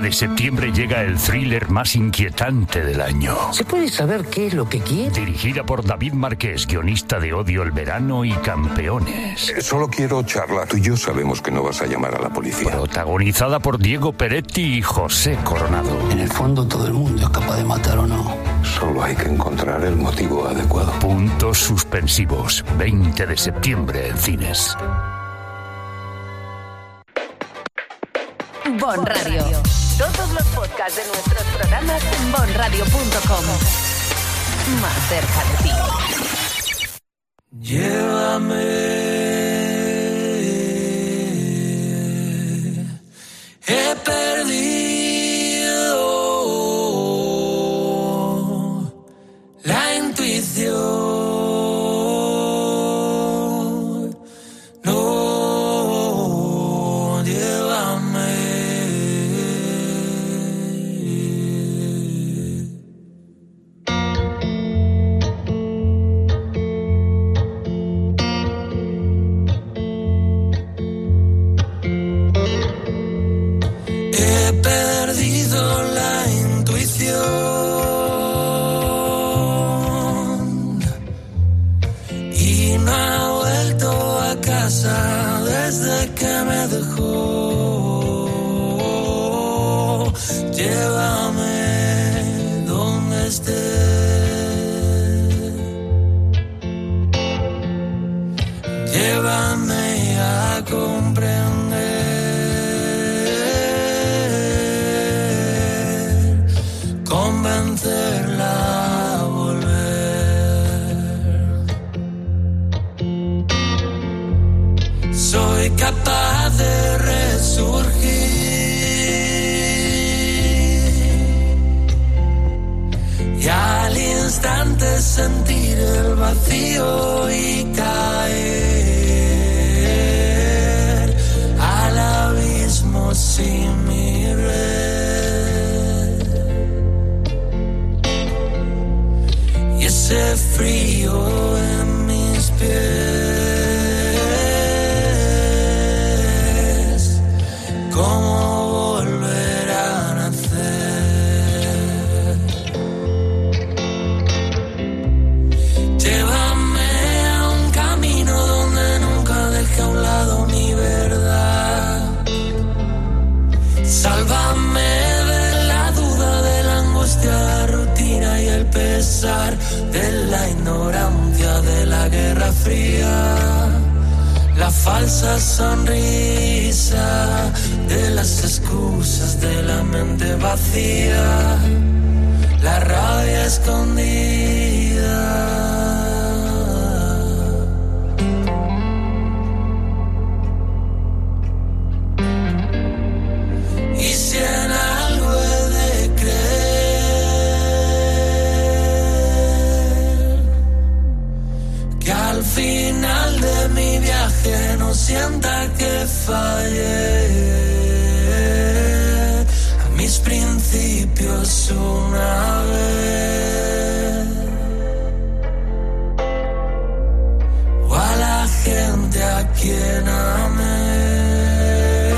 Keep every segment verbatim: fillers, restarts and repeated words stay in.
de septiembre llega el thriller más inquietante del año. ¿Se puede saber qué es lo que quiere? Dirigida por David Marqués, guionista de Odio el verano y Campeones. Eh, solo quiero charla. Tú y yo sabemos que no vas a llamar a la policía. Protagonizada por Diego Peretti y José Coronado. En el fondo todo el mundo es capaz de matar o no. Solo hay que encontrar el motivo adecuado. Puntos suspensivos. veinte de septiembre en cines. Bon Radio. Todos los podcasts de nuestros programas en bon radio punto com. Más cerca de ti. Llévame, he perdido la intuición. Desde que me dejó, llévame donde esté, llévame a comprender, convencerla a volver. Soy capaz de resurgir y al instante sentir el vacío y caer al abismo sin mi red. Y ese frío en mis pies, cómo volver a nacer. Llévame a un camino donde nunca deje a un lado mi verdad. Sálvame de la duda, de la angustia, la rutina y el pesar, de la ignorancia, de la guerra fría, la falsa sonrisa, de las excusas, de la mente vacía, la rabia escondida. Y si en algo he de creer, que al final de mi viaje no sienta que fallé a mis principios una vez, o a la gente a quien amé,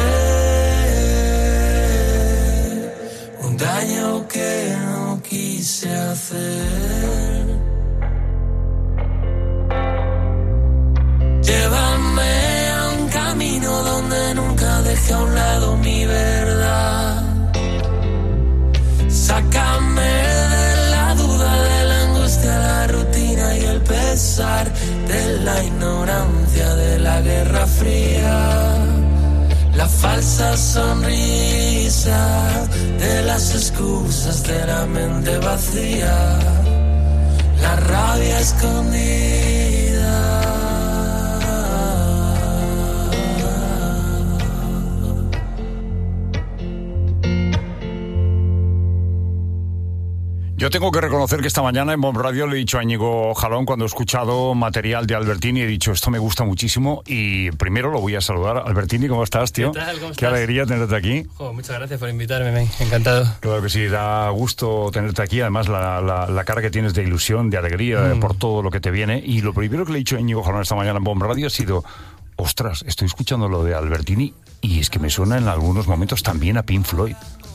un daño que no quise hacer. Llévame a un camino donde nunca deje a un lado mi verdad. Sácame de la duda, de la angustia, la rutina y el pesar, de la ignorancia, de la guerra fría, la falsa sonrisa, de las excusas, de la mente vacía, la rabia escondida. Yo tengo que reconocer que esta mañana en Bon Radio le he dicho a Íñigo Jalón, cuando he escuchado material de Albertini, he dicho, esto me gusta muchísimo, y primero lo voy a saludar. Albertini, ¿cómo estás, tío? ¿Qué tal? ¿Cómo Qué estás? alegría tenerte aquí. Jo, muchas gracias por invitarme, men. Encantado. Claro que sí, da gusto tenerte aquí, además la, la, la cara que tienes de ilusión, de alegría, mm. por todo lo que te viene. Y lo primero que le he dicho a Íñigo Jalón esta mañana en Bon Radio ha sido, ostras, estoy escuchando lo de Albertini y es que me suena en algunos momentos también a Pink Floyd.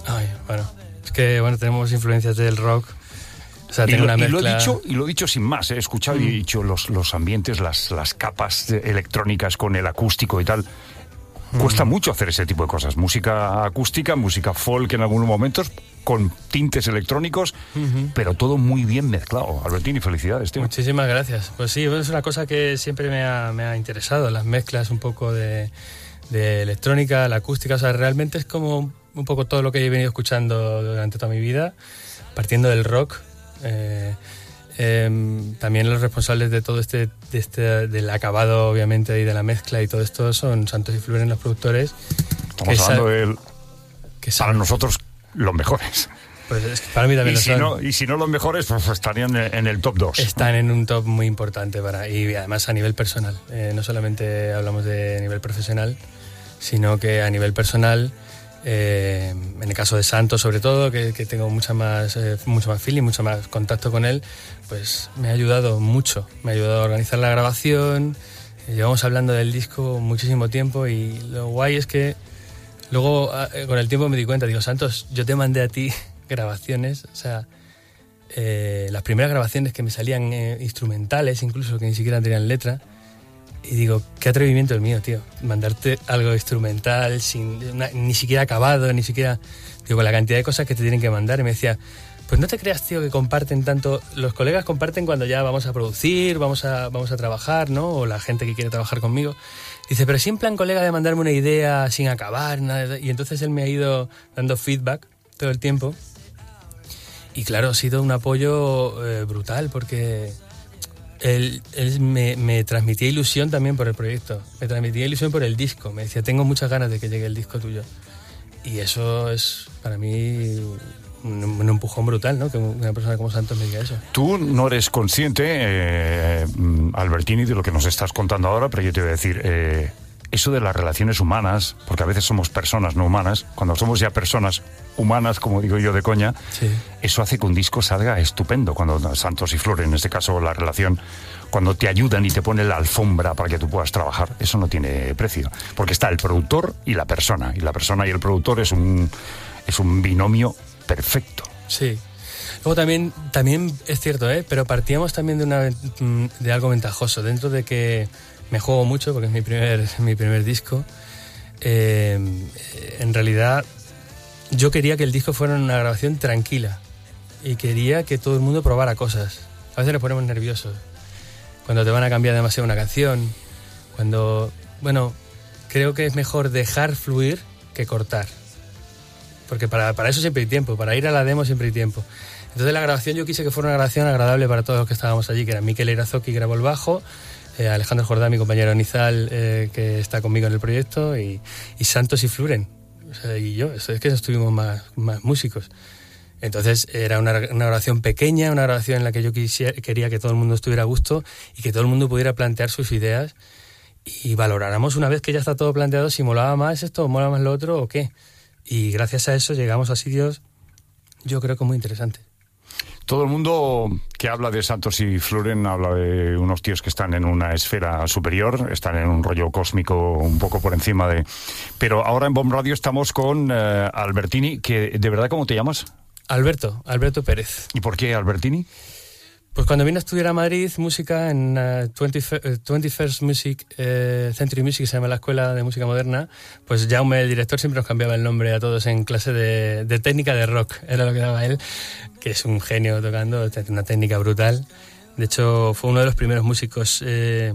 Ay, bueno, es que bueno, tenemos influencias del rock. O sea, y, tengo lo, una y lo he mezcla... dicho, y lo he dicho sin más, he escuchado mm. y he dicho los, los ambientes, las, las capas electrónicas con el acústico y tal. Cuesta mucho hacer ese tipo de cosas. Música acústica, música folk en algunos momentos, con tintes electrónicos, uh-huh. pero todo muy bien mezclado. Albertini, felicidades, tío. Muchísimas gracias. Pues sí, es una cosa que siempre me ha, me ha interesado, las mezclas un poco de, de electrónica, la acústica. O sea, realmente es como un poco todo lo que he venido escuchando durante toda mi vida, partiendo del rock. Eh, Eh, también los responsables de todo este, de este del acabado, obviamente, y de la mezcla y todo esto son Santos y Fluren, los productores. Estamos hablando de él, que para nosotros los mejores. Pues es que para mí también y lo si son. No, y si no los mejores, pues estarían en el top dos. Están en un top muy importante para, y además a nivel personal. Eh, no solamente hablamos de nivel profesional, sino que a nivel personal. Eh, en el caso de Santos, sobre todo, que, que tengo mucha más, eh, mucho más feeling, mucho más contacto con él, pues me ha ayudado mucho. Me ha ayudado a organizar la grabación. Eh, llevamos hablando del disco muchísimo tiempo y lo guay es que luego, eh, con el tiempo me di cuenta, digo, Santos, yo te mandé a ti grabaciones, o sea, eh, las primeras grabaciones que me salían eh, instrumentales, incluso que ni siquiera tenían letra. Y digo, qué atrevimiento el mío, tío. Mandarte algo instrumental, sin una, ni siquiera acabado, ni siquiera... Digo, la cantidad de cosas que te tienen que mandar. Y me decía, pues no te creas, tío, que comparten tanto... Los colegas comparten cuando ya vamos a producir, vamos a, vamos a trabajar, ¿no? O la gente que quiere trabajar conmigo. Dice, pero sí en plan colega de mandarme una idea sin acabar, nada. Y entonces él me ha ido dando feedback todo el tiempo. Y claro, ha sido un apoyo eh, brutal, porque... Él, él me, me transmitía ilusión también por el proyecto, me transmitía ilusión por el disco, me decía, tengo muchas ganas de que llegue el disco tuyo. Y eso es para mí un, un empujón brutal, ¿no? Que una persona como Santos me diga eso. Tú no eres consciente, eh, Albertini, de lo que nos estás contando ahora, pero yo te voy a decir, eh, eso de las relaciones humanas, porque a veces somos personas no humanas, cuando somos ya personas humanas, como digo yo de coña, sí. Eso hace que un disco salga estupendo. Cuando Santos y Fluren, en este caso la relación, cuando te ayudan y te ponen la alfombra para que tú puedas trabajar, eso no tiene precio, porque está el productor y la persona, y la persona y el productor es un, es un binomio perfecto. Sí. Luego también, también es cierto, ¿eh? Pero partíamos también de, una, de algo ventajoso, dentro de que me juego mucho, porque es mi primer, mi primer disco. Eh, en realidad, yo quería que el disco fuera una grabación tranquila y quería que todo el mundo probara cosas. A veces nos ponemos nerviosos cuando te van a cambiar demasiado una canción, cuando... Bueno, creo que es mejor dejar fluir que cortar, porque para, para eso siempre hay tiempo, para ir a la demo siempre hay tiempo. Entonces la grabación yo quise que fuera una grabación agradable para todos los que estábamos allí, que era Mikel Irazoki, que grabó el bajo, eh, Alejandro Jordán, mi compañero Nizal, eh, que está conmigo en el proyecto, y, y Santos y Fluren, o sea, y yo, es que estuvimos más, más músicos. Entonces era una, una grabación pequeña, una grabación en la que yo quisiera, quería que todo el mundo estuviera a gusto y que todo el mundo pudiera plantear sus ideas y valoráramos una vez que ya está todo planteado si molaba más esto o molaba más lo otro o qué. Y gracias a eso llegamos a sitios, yo creo que muy interesantes. Todo el mundo que habla de Santos y Fluren habla de unos tíos que están en una esfera superior, están en un rollo cósmico un poco por encima de... Pero ahora en Bomb Radio estamos con uh, Albertini, que ¿de verdad cómo te llamas? Alberto, Alberto Pérez. ¿Y por qué Albertini? Pues cuando vine a estudiar a Madrid música en uh, twenty-first Music, eh, Century Music, se llama la escuela de música moderna, pues Jaume, el director, siempre nos cambiaba el nombre a todos en clase de, de técnica de rock, era lo que daba él, que es un genio tocando, una técnica brutal. De hecho, fue uno de los primeros músicos eh,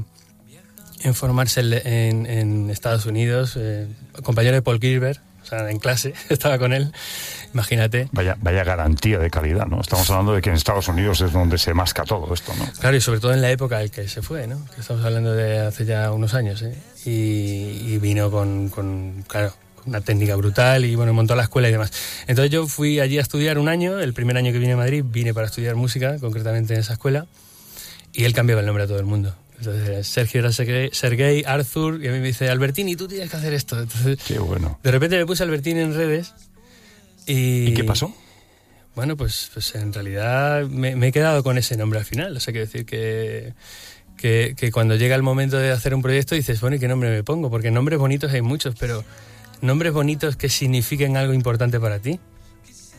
en formarse en, en Estados Unidos, eh, compañero de Paul Gilbert. O sea, en clase, estaba con él, imagínate. Vaya, vaya garantía de calidad, ¿no? Estamos hablando de que en Estados Unidos es donde se masca todo esto, ¿no? Claro, y sobre todo en la época en que se fue, ¿no? Que estamos hablando de hace ya unos años, ¿eh? Y, y vino con, con, claro, una técnica brutal y, bueno, montó la escuela y demás. Entonces yo fui allí a estudiar un año, el primer año que vine a Madrid, vine para estudiar música, concretamente en esa escuela, y él cambiaba el nombre a todo el mundo. Entonces Sergio era Sergei, Arthur, y a mí me dice, Albertini, tú tienes que hacer esto. Entonces, qué bueno. De repente me puse Albertini en redes y... ¿Y qué pasó? Bueno, pues, pues en realidad me, me he quedado con ese nombre al final. O sea, quiero decir que, que, que cuando llega el momento de hacer un proyecto dices, bueno, ¿y qué nombre me pongo? Porque nombres bonitos hay muchos, pero nombres bonitos que signifiquen algo importante para ti.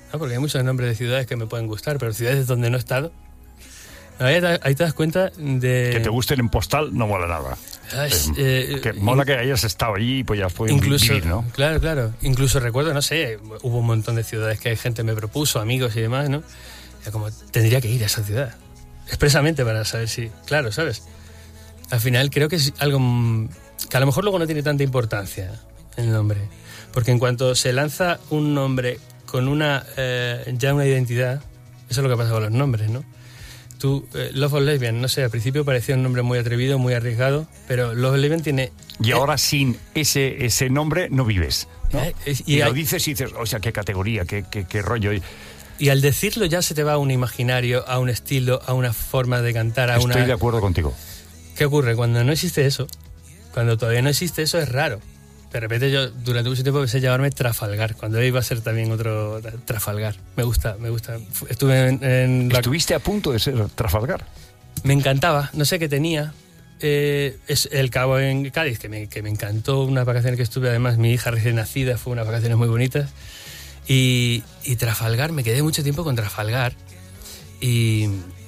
¿no? Porque hay muchos nombres de ciudades que me pueden gustar, pero ciudades donde no he estado. Ahí te, ahí te das cuenta de... Que te gusten en postal no mola nada. Es, eh, eh, que mola in, que hayas estado allí y pues ya has podido incluso, vivir, ¿no? Claro, claro. Incluso recuerdo, no sé, hubo un montón de ciudades que gente me propuso, amigos y demás, ¿no? Ya como, tendría que ir a esa ciudad. Expresamente para saber si... Claro, ¿sabes? Al final creo que es algo que a lo mejor luego no tiene tanta importancia el nombre. Porque en cuanto se lanza un nombre con una eh, ya una identidad, eso es lo que pasa con los nombres, ¿no? Tú, eh, Love of Lesbian, no sé, al principio parecía un nombre muy atrevido, muy arriesgado, pero Love of Lesbian tiene... Y eh, ahora sin ese ese nombre no vives, ¿no? Eh, es, y y hay, lo dices y dices, o sea, qué categoría, qué, qué, qué rollo. Y al decirlo ya se te va a un imaginario, a un estilo, a una forma de cantar, a Estoy una... de acuerdo contigo. ¿Qué ocurre? Cuando no existe eso, cuando todavía no existe eso, es raro. De repente yo durante mucho tiempo pensé llamarme Trafalgar, cuando iba a ser también otro Trafalgar. Me gusta, me gusta. Estuve en... en la... ¿Estuviste a punto de ser Trafalgar? Me encantaba, no sé qué tenía. Eh, es el Cabo en Cádiz, que me, que me encantó, unas vacaciones que estuve, además mi hija recién nacida, fue unas vacaciones muy bonitas. Y, y Trafalgar, me quedé mucho tiempo con Trafalgar. Y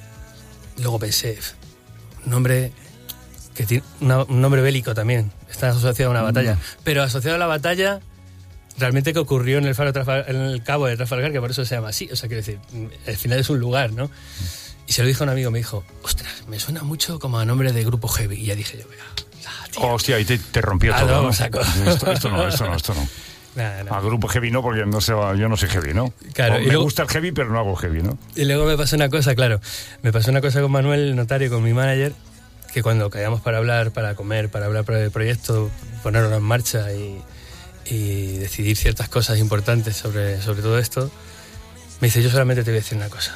luego pensé, un nombre que tiene una, un nombre bélico también, está asociado a una batalla. Mm. Pero asociado a la batalla, realmente que ocurrió en el faro Trafalgar, en el Cabo de Trafalgar, que por eso se llama así. O sea, quiero decir, al final es un lugar, ¿no? Y se lo dijo a un amigo, me dijo, ostras, me suena mucho como a nombre de grupo heavy. Y ya dije yo, venga, ah, tío. Hostia, y te, te rompió ah, todo, no, ¿no? Saco. Esto, esto no, esto no, esto no. Nah, nah. A grupo heavy no, porque no sé, yo no soy heavy, ¿no? Claro, o y me luego, gusta el heavy, pero no hago heavy, ¿no? Y luego me pasó una cosa, claro, me pasó una cosa con Manuel, el notario, con mi manager, que cuando caíamos para hablar, para comer, para hablar por el proyecto, ponerlo en marcha y, y decidir ciertas cosas importantes sobre, sobre todo esto, me dice, yo solamente te voy a decir una cosa.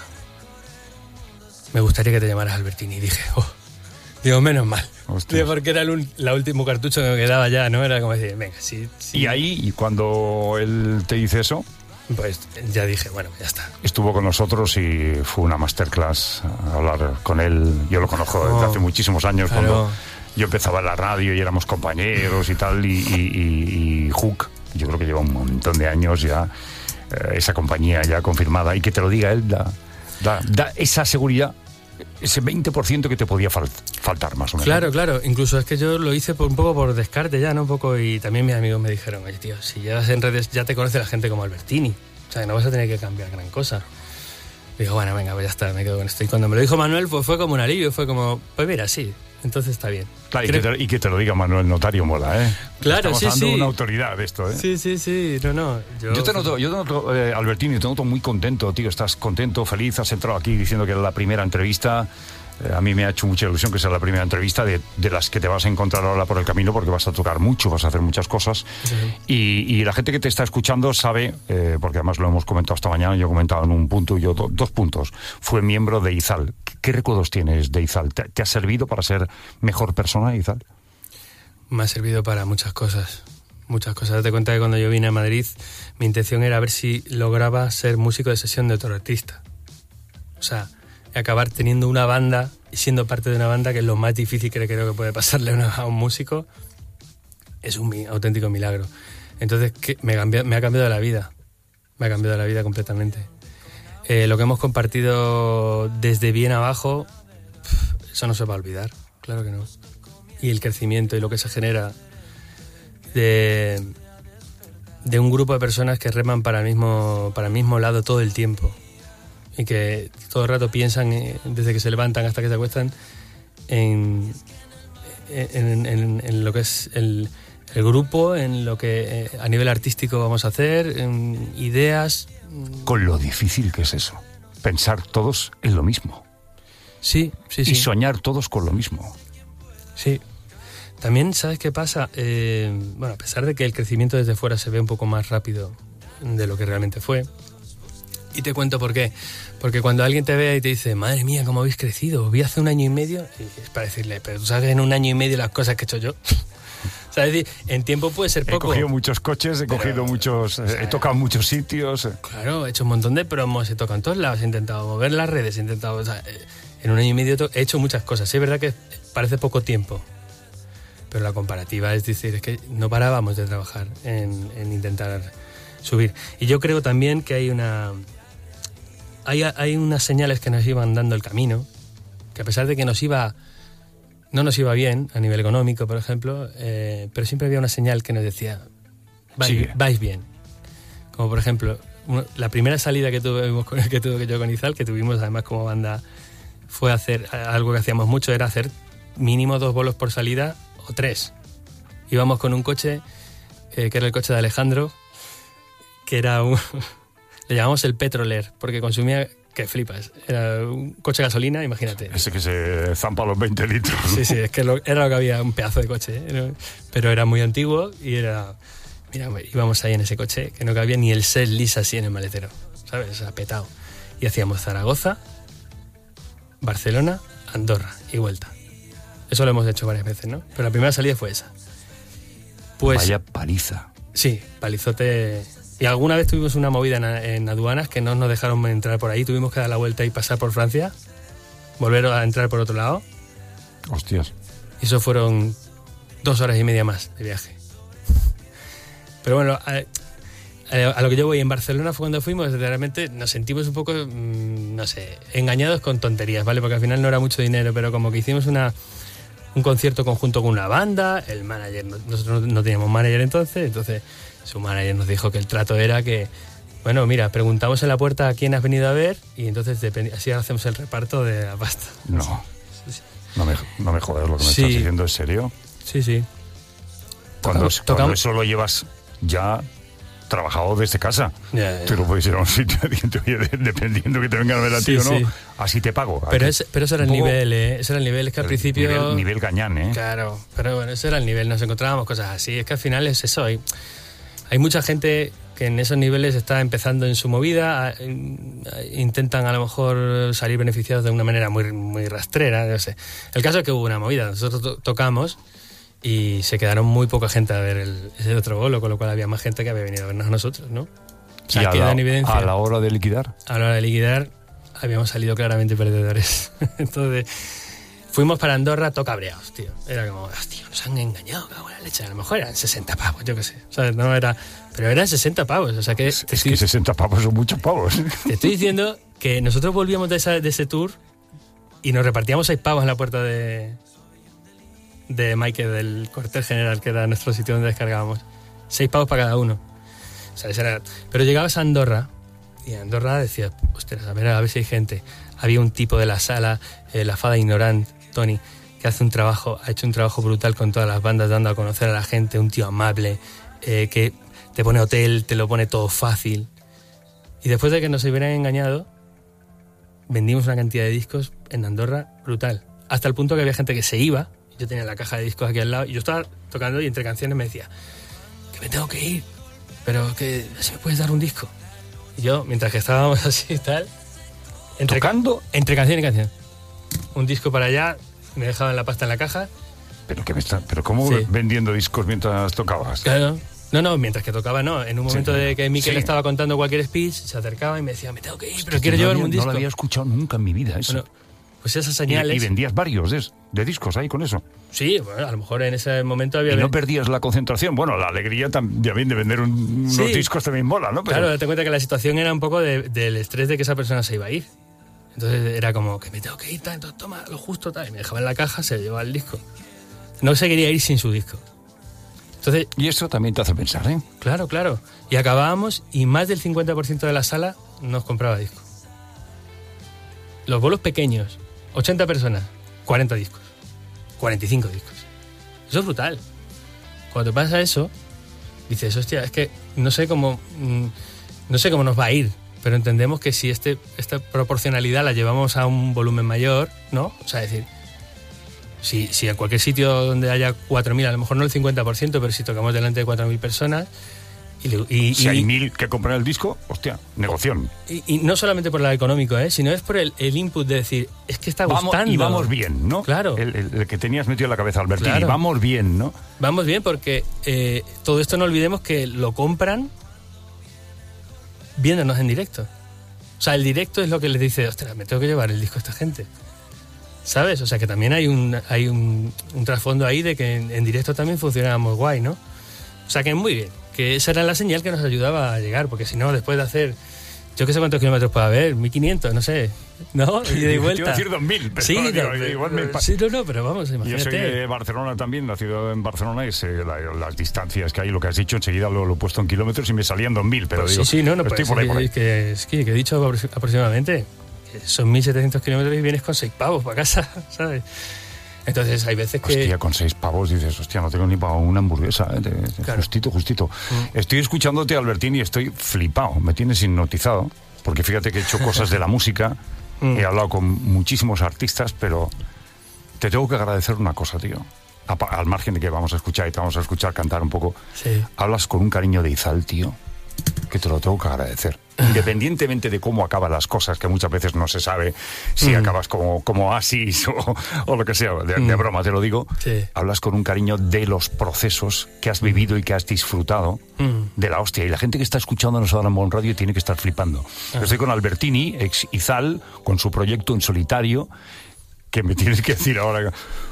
Me gustaría que te llamaras Albertini. Y dije, oh, digo, menos mal. Digo, porque era el un, la último cartucho que me quedaba ya, ¿no? Era como decir, venga, sí, sí. Y ahí, y cuando él te dice eso, pues ya dije, bueno, ya está. Estuvo con nosotros y fue una masterclass a hablar con él. Yo lo conozco desde oh, hace muchísimos años, claro. Cuando yo empezaba en la radio y éramos compañeros y tal, y, y, y, y Hook, yo creo que lleva un montón de años ya, eh, esa compañía ya confirmada, y que te lo diga él da, da, da esa seguridad, ese veinte por ciento que te podía fal- faltar más o menos. Claro, claro, incluso es que yo lo hice por, un poco por descarte ya, ¿no? Un poco, y también mis amigos me dijeron, oye tío, si llevas en redes ya te conoce la gente como Albertini, o sea que no vas a tener que cambiar gran cosa. Y digo, bueno, venga, pues ya está, me quedo con esto. Y cuando me lo dijo Manuel, pues fue como un alivio, fue como, pues mira, sí, entonces está bien. Claro, y, que te, y que te lo diga Manuel Notario mola, ¿eh? Claro, Estamos sí, dando sí. una autoridad de esto, ¿eh? Sí, sí, sí, no, no. Yo, yo te noto, yo te noto eh, Albertini, te noto muy contento, tío, estás contento, feliz, has entrado aquí diciendo que era la primera entrevista. Eh, a mí me ha hecho mucha ilusión que sea la primera entrevista de, de las que te vas a encontrar ahora por el camino, porque vas a tocar mucho, vas a hacer muchas cosas. Sí. Y, y la gente que te está escuchando sabe, eh, porque además lo hemos comentado esta mañana, yo he comentado en un punto y yo do, dos puntos, fue miembro de Izal. ¿Qué, qué recuerdos tienes de Izal? ¿Te, ¿Te ha servido para ser mejor persona, Izal? Me ha servido para muchas cosas, muchas cosas. Date cuenta que cuando yo vine a Madrid, mi intención era ver si lograba ser músico de sesión de otro artista. O sea, acabar teniendo una banda y siendo parte de una banda, que es lo más difícil que creo que puede pasarle a, una, a un músico, es un mi, auténtico milagro. Entonces que me, cambió, me ha cambiado la vida, me ha cambiado la vida completamente. Eh, lo que hemos compartido desde bien abajo, pff, eso no se va a olvidar, claro que no. Y el crecimiento y lo que se genera de, de un grupo de personas que reman para el mismo, para el mismo lado todo el tiempo. Y que todo el rato piensan, eh, desde que se levantan hasta que se acuestan, en, en, en, en lo que es el, el grupo, en lo que eh, a nivel artístico vamos a hacer, en ideas. Con lo difícil que es eso, pensar todos en lo mismo. Sí, sí, sí. Y soñar todos con lo mismo. Sí. También, ¿sabes qué pasa? Eh, bueno, a pesar de que el crecimiento desde fuera se ve un poco más rápido de lo que realmente fue, y te cuento por qué. Porque cuando alguien te ve y te dice, madre mía, cómo habéis crecido, vi hace un año y medio, y es para decirle, pero tú sabes en un año y medio las cosas que he hecho yo. O sea, es decir, en tiempo puede ser poco. He cogido muchos coches, he pero, cogido muchos, o sea, he tocado muchos sitios. Claro, he hecho un montón de promos, he tocado en todos lados, he intentado mover las redes, he intentado, o sea, en un año y medio he hecho muchas cosas. Sí, es verdad que parece poco tiempo, pero la comparativa es decir, es que no parábamos de trabajar en, en intentar subir. Y yo creo también que hay una... hay, hay unas señales que nos iban dando el camino, que a pesar de que nos iba, no nos iba bien a nivel económico, por ejemplo, eh, pero siempre había una señal que nos decía, vais, vais bien. Como por ejemplo, la primera salida que tuvimos que tuve yo con Izal, que tuvimos además como banda, fue hacer algo que hacíamos mucho, era hacer mínimo dos bolos por salida o tres. Íbamos con un coche, eh, que era el coche de Alejandro, que era un... le llamamos el Petroler, porque consumía, que flipas, era un coche de gasolina, imagínate. Ese que se zampa los veinte litros. Sí, sí, es que lo, era lo que había, un pedazo de coche, ¿eh? Pero era muy antiguo y era... Mira, íbamos ahí en ese coche, que no cabía ni el set lisa así en el maletero, ¿sabes? O sea, petado. Y hacíamos Zaragoza, Barcelona, Andorra y vuelta. Eso lo hemos hecho varias veces, ¿no? Pero la primera salida fue esa. Pues, vaya paliza. Sí, palizote. Y alguna vez tuvimos una movida en, en aduanas que no nos dejaron entrar por ahí. Tuvimos que dar la vuelta y pasar por Francia, volver a entrar por otro lado. Hostias. Y eso fueron dos horas y media más de viaje. Pero bueno, a, a lo que yo voy, en Barcelona fue cuando fuimos, realmente nos sentimos un poco, no sé, engañados con tonterías, ¿vale? Porque al final no era mucho dinero, pero como que hicimos una... un concierto conjunto con una banda, el manager, nosotros no teníamos manager entonces, entonces su manager nos dijo que el trato era que, bueno, mira, preguntamos en la puerta a quién has venido a ver y entonces depend- así hacemos el reparto de la pasta. No, sí, sí. no, me, no me jodas lo que me Sí. estás diciendo, ¿en serio? Sí, sí. Cuando, Tocamos, cuando tocamos. eso lo llevas ya trabajado desde casa. Ya, ya. Tú no puedes ir a un sitio diciendo, oye, de- dependiendo que te vengan a ver a ti Sí, o no, sí. así te pago. Pero, Aquí, ese, pero ese era el un poco nivel, ¿eh? Ese era el nivel, es que al el principio... Nivel, nivel gañán, ¿eh? Claro, pero bueno, ese era el nivel, nos encontrábamos cosas así, es que al final es eso, hay, hay mucha gente que en esos niveles está empezando en su movida, a- intentan a lo mejor salir beneficiados de una manera muy, muy rastrera, no sé. El caso es que hubo una movida, nosotros to- tocamos y se quedaron muy poca gente a ver el, ese otro bolo, con lo cual había más gente que había venido a vernos a nosotros, ¿no? O sea, Y a queda la, en evidencia. a la hora de liquidar. A la hora de liquidar, habíamos salido claramente perdedores. Entonces, fuimos para Andorra todo cabreados, tío. Era como, hostia, nos han engañado, cago en la leche. A lo mejor eran sesenta pavos, yo qué sé. ¿Sabes? No era... Pero eran sesenta pavos, o sea que... Es, es que sesenta pavos son muchos pavos. Te estoy diciendo que nosotros volvíamos de, esa, de ese tour y nos repartíamos seis pavos en la puerta de... de Mike, del cuartel general, que era nuestro sitio donde descargábamos. Seis pavos para cada uno. O sea, ese era... Pero llegabas a Andorra y en Andorra decías, ostras, a ver, a ver si hay gente. Había un tipo de la sala, eh, la Fada Ignorant, Tony, que hace un trabajo, ha hecho un trabajo brutal con todas las bandas, dando a conocer a la gente, un tío amable, eh, que te pone hotel, te lo pone todo fácil. Y después de que nos hubieran engañado, vendimos una cantidad de discos en Andorra brutal. Hasta el punto que había gente que se iba. Yo tenía la caja de discos aquí al lado y yo estaba tocando y entre canciones me decía que me tengo que ir, pero que si me puedes dar un disco. Y yo, mientras que estábamos así y tal, entre, ¿Tocando? entre canción y canción, un disco para allá, me dejaban la pasta en la caja. Pero, que me está, pero ¿cómo Sí. vendiendo discos mientras tocabas? Claro. No, no, mientras que tocaba, no. En un momento Sí. de que Mikel Sí. estaba contando cualquier speech, se acercaba y me decía, me tengo que ir, pero Es que quiero no llevarme había- un disco. No lo había escuchado nunca en mi vida eso. Bueno, pues esas y, señales... y vendías varios de, de discos ahí con eso. Sí, bueno, a lo mejor en ese momento había... Y no perdías la concentración. Bueno, la alegría también de vender un- Sí. unos discos también mola, ¿no? Pero, Claro, date cuenta que la situación era un poco de- del estrés de que esa persona se iba a ir. Entonces era como, que me tengo que ir, tal, entonces toma lo justo, tal. Y me dejaba en la caja, se llevaba el disco. No se quería ir sin su disco. Entonces, y eso también te hace pensar, ¿eh? claro, claro. Y acabábamos y más del cincuenta por ciento de la sala nos compraba disco. Los bolos pequeños, ochenta personas, cuarenta discos. cuarenta y cinco discos. Eso es brutal. Cuando te pasa eso, dices, hostia, es que no sé cómo, mm, no sé cómo nos va a ir, pero entendemos que si este, esta proporcionalidad la llevamos a un volumen mayor, ¿no? O sea, es decir, si, si en cualquier sitio donde haya cuatro mil, a lo mejor no el cincuenta por ciento, pero si tocamos delante de cuatro mil personas, y, le- y, Si y- hay mil que compran el disco, hostia, negoción. y- y no solamente por lo económico, ¿eh? Sino es por el, el input de decir, es que está Vamos, gustando. y vamos bien, ¿no? Claro. El, el- el que tenías metido en la cabeza, Albertini. Claro. Vamos bien, ¿no? Vamos bien porque eh, todo esto no olvidemos que lo compran viéndonos en directo. O sea, el directo es lo que les dice, ostras, me tengo que llevar el disco a esta gente. ¿Sabes? O sea, que también hay un, hay un, un trasfondo ahí de que en, en directo también funcionábamos guay, ¿no? O sea, que muy bien. Que esa era la señal que nos ayudaba a llegar, porque si no, después de hacer yo qué sé cuántos kilómetros puede haber, mil quinientos, no sé, ¿no? Y de vuelta. Te iba a decir dos mil, pero sí, no, no, digo, pero, igual me pasa. sí, no, no, pero vamos, imagínate. Yo soy de Barcelona también, nacido en Barcelona, y sé la, las distancias que hay, lo que has dicho, enseguida lo, lo he puesto en kilómetros y me salían dos mil, pero pues digo, sí, sí, no, no, estoy pues, por ahí, por ahí. Es que, es que, que he dicho aproximadamente, que son mil setecientos kilómetros y vienes con seis pavos para casa, ¿sabes? Entonces hay veces que... Hostia, con seis pavos dices, hostia, no tengo ni para una hamburguesa, ¿eh? Claro. Justito, justito. Mm. Estoy escuchándote, Albertín, y estoy flipado, me tienes hipnotizado, porque fíjate que he hecho cosas de la música, mm. he hablado con muchísimos artistas, pero te tengo que agradecer una cosa, tío. Al margen de que vamos a escuchar y te vamos a escuchar cantar un poco, sí. Hablas con un cariño de Izal, tío, que te lo tengo que agradecer. Independientemente de cómo acaban las cosas, que muchas veces no se sabe si mm. acabas como, como Asis o, o lo que sea, de, mm. de broma te lo digo, sí. Hablas con un cariño de los procesos que has vivido y que has disfrutado mm. de la hostia. Y la gente que está escuchándonos ahora en Bon Radio tiene que estar flipando. Ah. Estoy con Albertini, ex Izal, con su proyecto en solitario, que me tienes que decir ahora...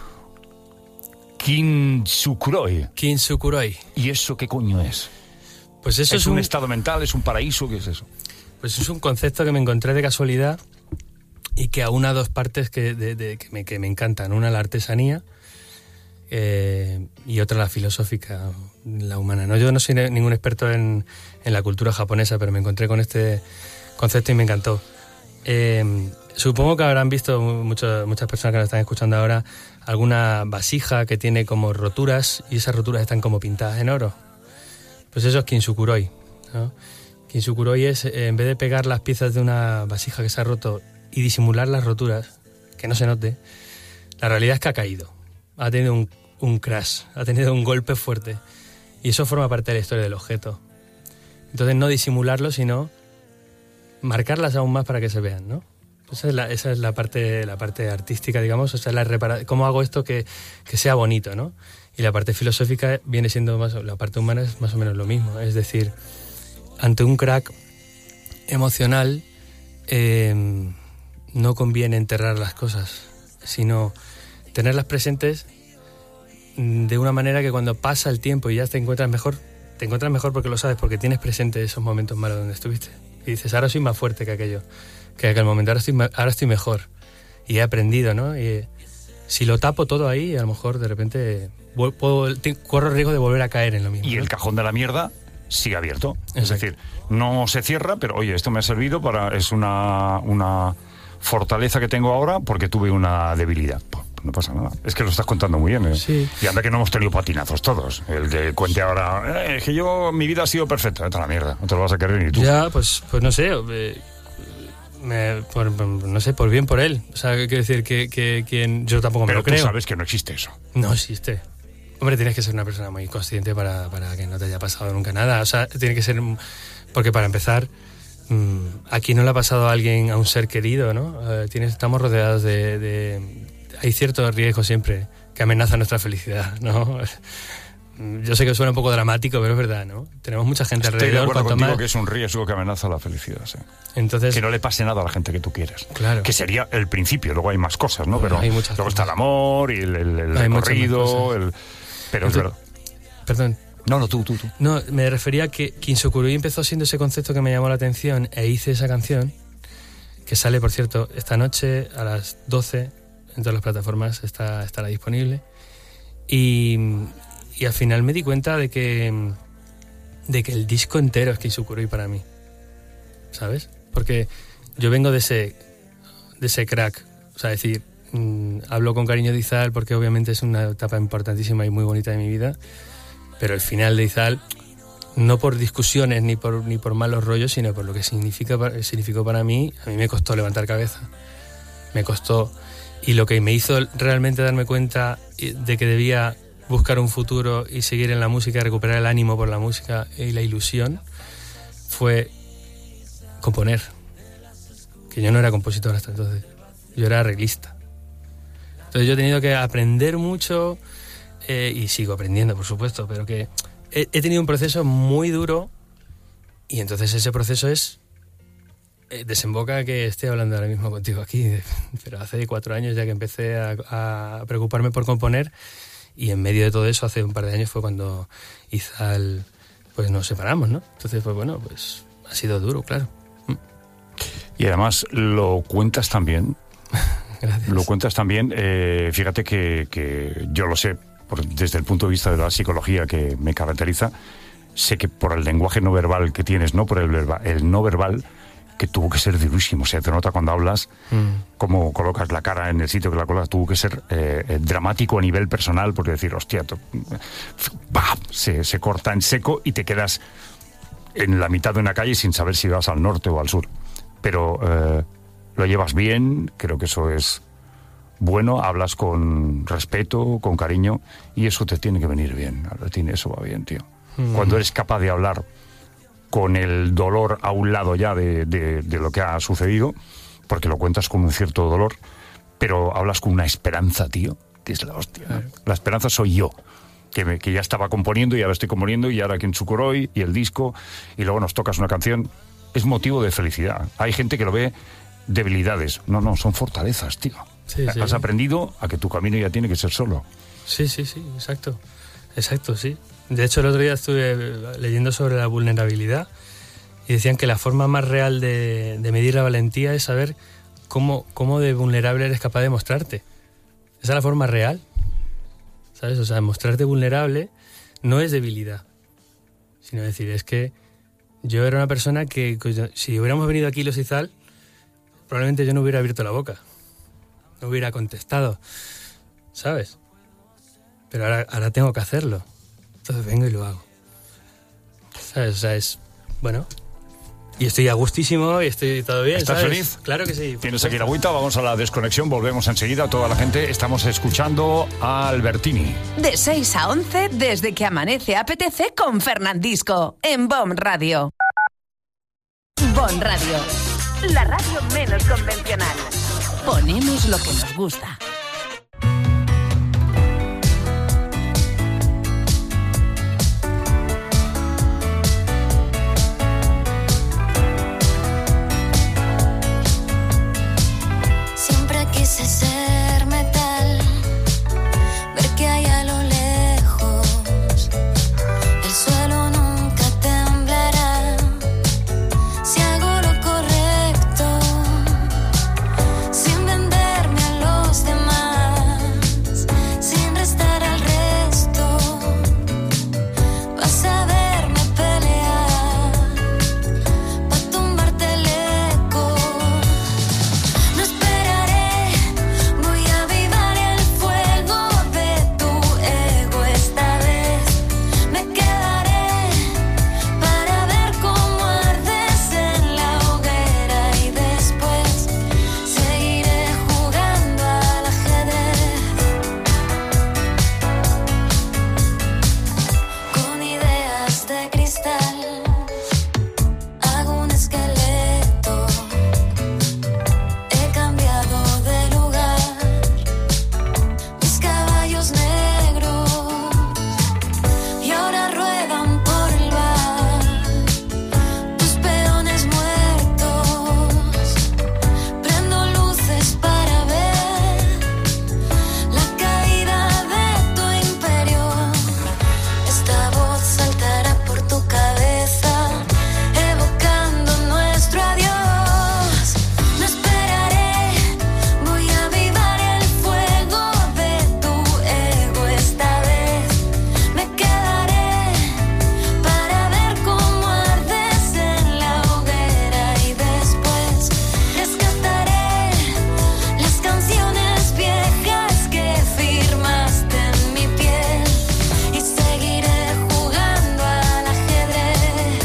Kintsukuroi. Kintsukuroi. ¿Y eso qué coño es? Pues eso ¿Es, es un, un estado mental? ¿Es un paraíso? ¿Qué es eso? Pues es un concepto que me encontré de casualidad y que aúna dos partes que, de, de, que, me, que me encantan. Una la artesanía eh, y otra la filosófica, la humana. ¿No? Yo no soy ningún experto en, en la cultura japonesa, pero me encontré con este concepto y me encantó. Eh, supongo que habrán visto mucho, muchas personas que nos están escuchando ahora alguna vasija que tiene como roturas y esas roturas están como pintadas en oro. Pues eso es kintsukuroi, ¿no? Kintsukuroi es, eh, en vez de pegar las piezas de una vasija que se ha roto y disimular las roturas, que no se note, la realidad es que ha caído. Ha tenido un, un crash, ha tenido un golpe fuerte. Y eso forma parte de la historia del objeto. Entonces no disimularlo, sino marcarlas aún más para que se vean, ¿no? Esa es la, esa es la parte, la parte artística, digamos, o sea, la repara- cómo hago esto que, que sea bonito, ¿no? Y la parte filosófica viene siendo más, la parte humana es más o menos lo mismo, es decir, ante un crack emocional eh, no conviene enterrar las cosas, sino tenerlas presentes de una manera que cuando pasa el tiempo y ya te encuentras mejor, te encuentras mejor porque lo sabes, porque tienes presente esos momentos malos donde estuviste. Y dices, ahora soy más fuerte que aquello, que aquel momento, ahora estoy, ahora estoy mejor. Y he aprendido, ¿no? Y si lo tapo todo ahí, a lo mejor de repente puedo, corro el riesgo de volver a caer en lo mismo. Y ¿no? El cajón de la mierda sigue abierto. Exacto. Es decir, no se cierra, pero oye, esto me ha servido para... Es una, una fortaleza que tengo ahora porque tuve una debilidad. Pues no pasa nada. Es que lo estás contando muy bien, ¿eh? Sí. Y anda que no hemos tenido patinazos todos. El que cuente ahora... Eh, es que yo, mi vida ha sido perfecta. Vete a la mierda. No te lo vas a querer ni tú. Ya, pues, pues no sé... Eh, Me, por, no sé, por bien por él. O sea, quiero decir que, que, que yo tampoco Pero me lo creo. Pero tú sabes que no existe eso. No existe. Hombre, tienes que ser una persona muy consciente para, para que no te haya pasado nunca nada. O sea, tiene que ser... Porque para empezar, mmm, aquí no le ha pasado a alguien, a un ser querido, ¿no? Eh, tienes, estamos rodeados de, de... Hay cierto riesgo siempre que amenaza nuestra felicidad, ¿no? Yo sé que suena un poco dramático, pero es verdad, ¿no? Tenemos mucha gente Estoy alrededor. Estoy de acuerdo contigo más... que es un riesgo que amenaza la felicidad, sí. Entonces, que no le pase nada a la gente que tú quieres. Claro. Que sería el principio, luego hay más cosas, ¿no? Pero hay muchas luego cosas. está el amor y el, el, el recorrido, el... Pero Entonces, es verdad. Perdón. No, no, tú, tú, tú. No, me refería a que Kintsukuroi empezó siendo ese concepto que me llamó la atención e hice esa canción, que sale, por cierto, esta noche a las doce, en todas las plataformas está, estará disponible. Y... Y al final me di cuenta de que de que el disco entero es Kintsukuroi para mí, ¿sabes? Porque yo vengo de ese de ese crack, o sea, decir, mmm, hablo con cariño de Izal porque obviamente es una etapa importantísima y muy bonita de mi vida, pero el final de Izal, no por discusiones ni por ni por malos rollos, sino por lo que significa significó para mí, a mí me costó levantar cabeza, me costó, y lo que me hizo realmente darme cuenta de que debía buscar un futuro y seguir en la música, recuperar el ánimo por la música y la ilusión, fue componer. Que yo no era compositor hasta entonces, yo era arreglista. Entonces yo he tenido que aprender mucho eh, y sigo aprendiendo, por supuesto, pero que he, he tenido un proceso muy duro y entonces ese proceso es eh, desemboca que estoy hablando ahora mismo contigo aquí, pero hace cuatro años ya que empecé a, a preocuparme por componer. Y en medio de todo eso, hace un par de años fue cuando Izal, pues nos separamos, ¿no? Entonces, pues bueno, pues ha sido duro, claro. Y además lo cuentas también. Gracias. Lo cuentas también. Eh, fíjate que, que yo lo sé por, desde el punto de vista de la psicología que me caracteriza. Sé que por el lenguaje no verbal que tienes, no por el verbal, el no verbal, que tuvo que ser durísimo. O sea, te nota cuando hablas, mm. cómo colocas la cara en el sitio que la colocas, tuvo que ser eh, dramático a nivel personal, porque decir, hostia, tú, bah, se, se corta en seco y te quedas en la mitad de una calle sin saber si vas al norte o al sur. Pero eh, lo llevas bien, creo que eso es bueno, hablas con respeto, con cariño, y eso te tiene que venir bien, Albertine, eso va bien, tío. Mm. Cuando eres capaz de hablar con el dolor a un lado ya de, de, de lo que ha sucedido, porque lo cuentas con un cierto dolor, pero hablas con una esperanza, tío, que es la hostia. Claro. La esperanza soy yo, que, me, que ya estaba componiendo y ahora estoy componiendo, y ahora aquí en Tsukuroi y el disco, y luego nos tocas una canción. Es motivo de felicidad. Hay gente que lo ve debilidades. No, no, son fortalezas, tío. Sí, Has sí. aprendido a que tu camino ya tiene que ser solo. Sí, sí, sí, exacto. Exacto, sí. De hecho, el otro día estuve leyendo sobre la vulnerabilidad y decían que la forma más real de, de medir la valentía es saber cómo, cómo de vulnerable eres capaz de mostrarte. Esa es la forma real, ¿sabes? O sea, mostrarte vulnerable no es debilidad, sino decir, es que yo era una persona que, si hubiéramos venido aquí los Izal, probablemente yo no hubiera abierto la boca, no hubiera contestado, ¿sabes? Pero ahora, ahora tengo que hacerlo. Entonces vengo y lo hago. ¿Sabes? O sea, es... Bueno... Y estoy a gustísimo y estoy todo bien, ¿Estás ¿sabes? feliz? Claro que sí. Tienes aquí la agüita, vamos a la desconexión, volvemos enseguida. Toda la gente, estamos escuchando a Albertini. De seis a once, desde que amanece apetece con Fernandisco, en Bon Radio. Bon Radio, la radio menos convencional. Ponemos lo que nos gusta. Quise ser metal, ver que hay a lo lejos, el suelo nunca temblará, si hago lo correcto, sin venderme a los demás, sin restar al resto, vas a verme pelear, pa' tumbarte el eco. No esperaré. Voy a avivar el fuego de tu ego esta vez. Me quedaré para ver cómo ardes en la hoguera y después seguiré jugando al ajedrez con ideas de cristal. Hago un esqueleto. He cambiado de lugar. Mis caballos negros y ahora ruedan por el bar. Tus peones muertos. Prendo luces para ver la caída de tu imperio. Esta voz saltará por tu cabeza, evocando nuestro adiós. No esperaré. Voy a avivar el fuego de tu ego esta vez. Me quedaré para ver cómo ardes en la hoguera y después rescataré las canciones viejas que firmaste en mi piel y seguiré jugando al ajedrez.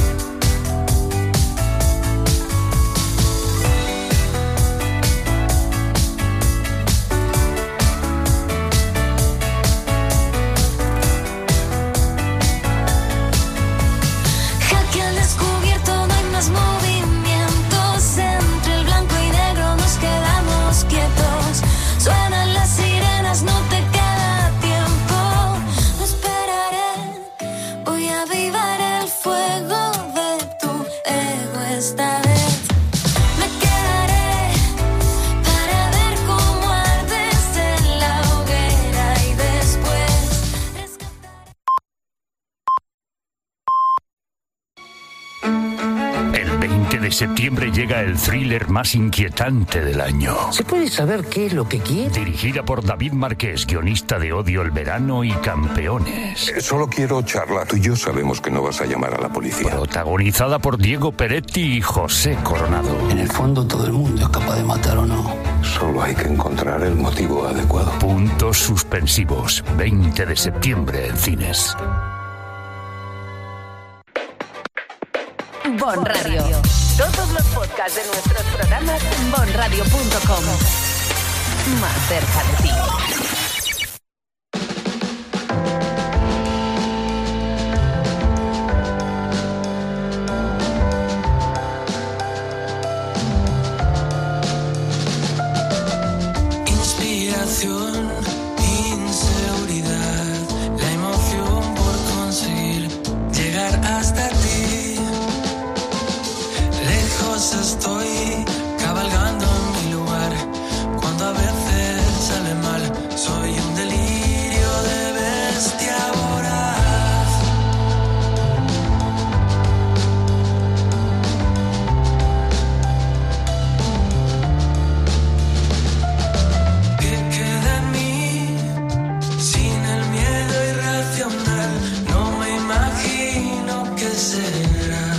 Jaque al descubierto, no hay más movimientos. Entre el blanco y negro nos quedamos quietos. Suenan las sirenas, no te queda tiempo. No esperaré. Voy a avivar el fuego de tu ego esta vez. Me quedaré para ver cómo ardes en la hoguera y después rescatar. El veinte de de septiembre llega el thriller más inquietante del año. ¿Se puede saber qué es lo que quiere? Dirigida por David Marqués, guionista de Odio el verano y Campeones. Eh, Solo quiero charla. Tú y yo sabemos que no vas a llamar a la policía. Protagonizada por Diego Peretti y José Coronado. En el fondo todo el mundo es capaz de matar o no. Solo hay que encontrar el motivo adecuado. Puntos suspensivos. veinte de septiembre en cines. Bon Radio. Todos los podcasts de nuestros programas en bon radio punto com. Más cerca de ti. Inspiración, inseguridad, la emoción por conseguir llegar hasta ti. Lejos estoy cabalgando en mi lugar, cuando a veces sale mal, soy un delirio de bestia voraz. ¿Qué queda en mí sin el miedo irracional? No me imagino qué será.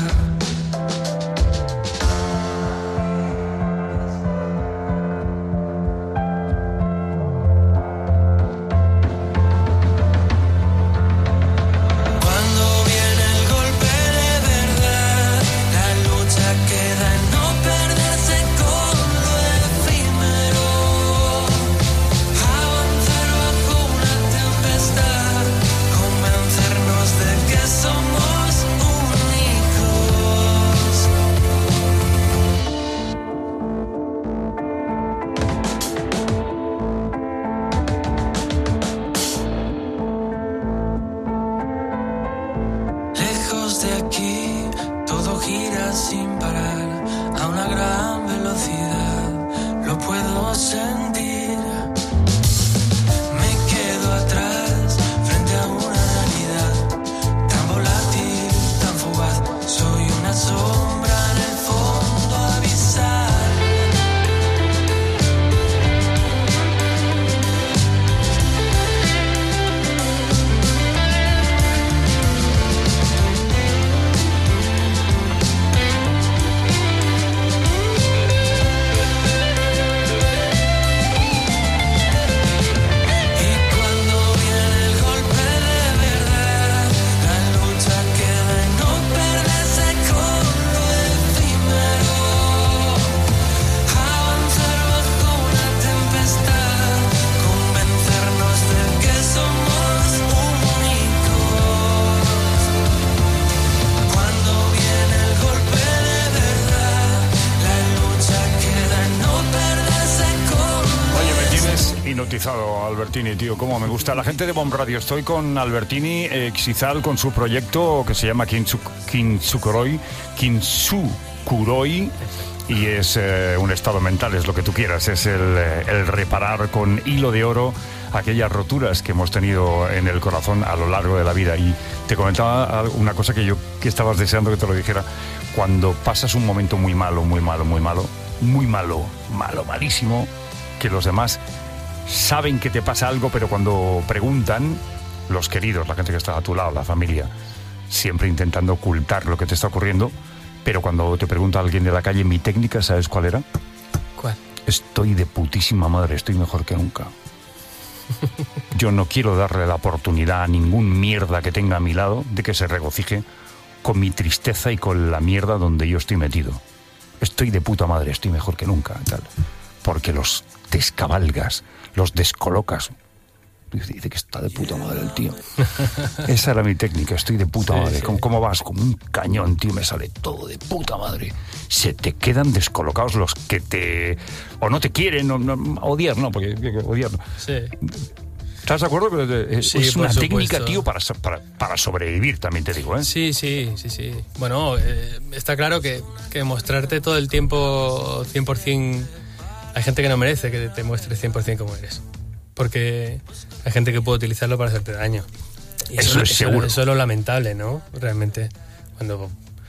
Cuando viene el golpe de verdad, la lucha queda en no perderse con lo efímero. Avanzar bajo una tempestad, convencernos de que somos únicos. Lejos de aquí, todo gira sin parar, a una gran velocidad, lo puedo sentir. Me quedo atrás, frente a una realidad, tan volátil, tan fugaz, soy una sombra en el fondo abisal. Y cuando viene el golpe de verdad, la lucha queda en no perderse con lo efímero. Avanzar bajo una tempestad, convencernos de que somos únicos. Cuando viene el golpe de verdad, la lucha queda en no perderse con lo Oye, me tienes hipnotizado, Albertini, tío. Cómo me gusta. La gente de Bomb Radio. Estoy con Albertini eh, Xizal con su proyecto que se llama Kintsu- Kintsukuroi. Kintsukuroi. Y es eh, un estado mental, es lo que tú quieras. Es el, eh, el reparar con hilo de oro aquellas roturas que hemos tenido en el corazón a lo largo de la vida. Y te comentaba una cosa que yo que estabas deseando que te lo dijera. Cuando pasas un momento muy malo, muy malo, muy malo, muy malo, malo, malísimo, que los demás saben que te pasa algo, pero cuando preguntan, los queridos, la gente que está a tu lado, la familia, siempre intentando ocultar lo que te está ocurriendo, pero cuando te pregunta alguien de la calle, mi técnica, ¿sabes cuál era? ¿Cuál? Estoy de putísima madre, estoy mejor que nunca. Yo no quiero darle la oportunidad a ningún mierda que tenga a mi lado de que se regocije con mi tristeza y con la mierda donde yo estoy metido. Estoy de puta madre, estoy mejor que nunca, tal. Porque los descabalgas, los descolocas. Dice que está de puta madre el tío. Esa era mi técnica, estoy de puta Sí, madre. sí. ¿Cómo, cómo vas? Como un cañón, tío, me sale todo de puta madre. Se te quedan descolocados los que te... o no te quieren, o no, odiar, no, porque odiar... Sí. ¿Estás de acuerdo? Es, Sí, es por una supuesto. técnica, tío, para, para, para sobrevivir, también te digo, ¿eh? Sí, sí, sí, sí. Bueno, eh, está claro que, que mostrarte todo el tiempo cien por ciento... Hay gente que no merece que te muestres cien por ciento como eres. Porque hay gente que puede utilizarlo para hacerte daño. Y Eso es seguro. Eso es lo lamentable, ¿no? Realmente, cuando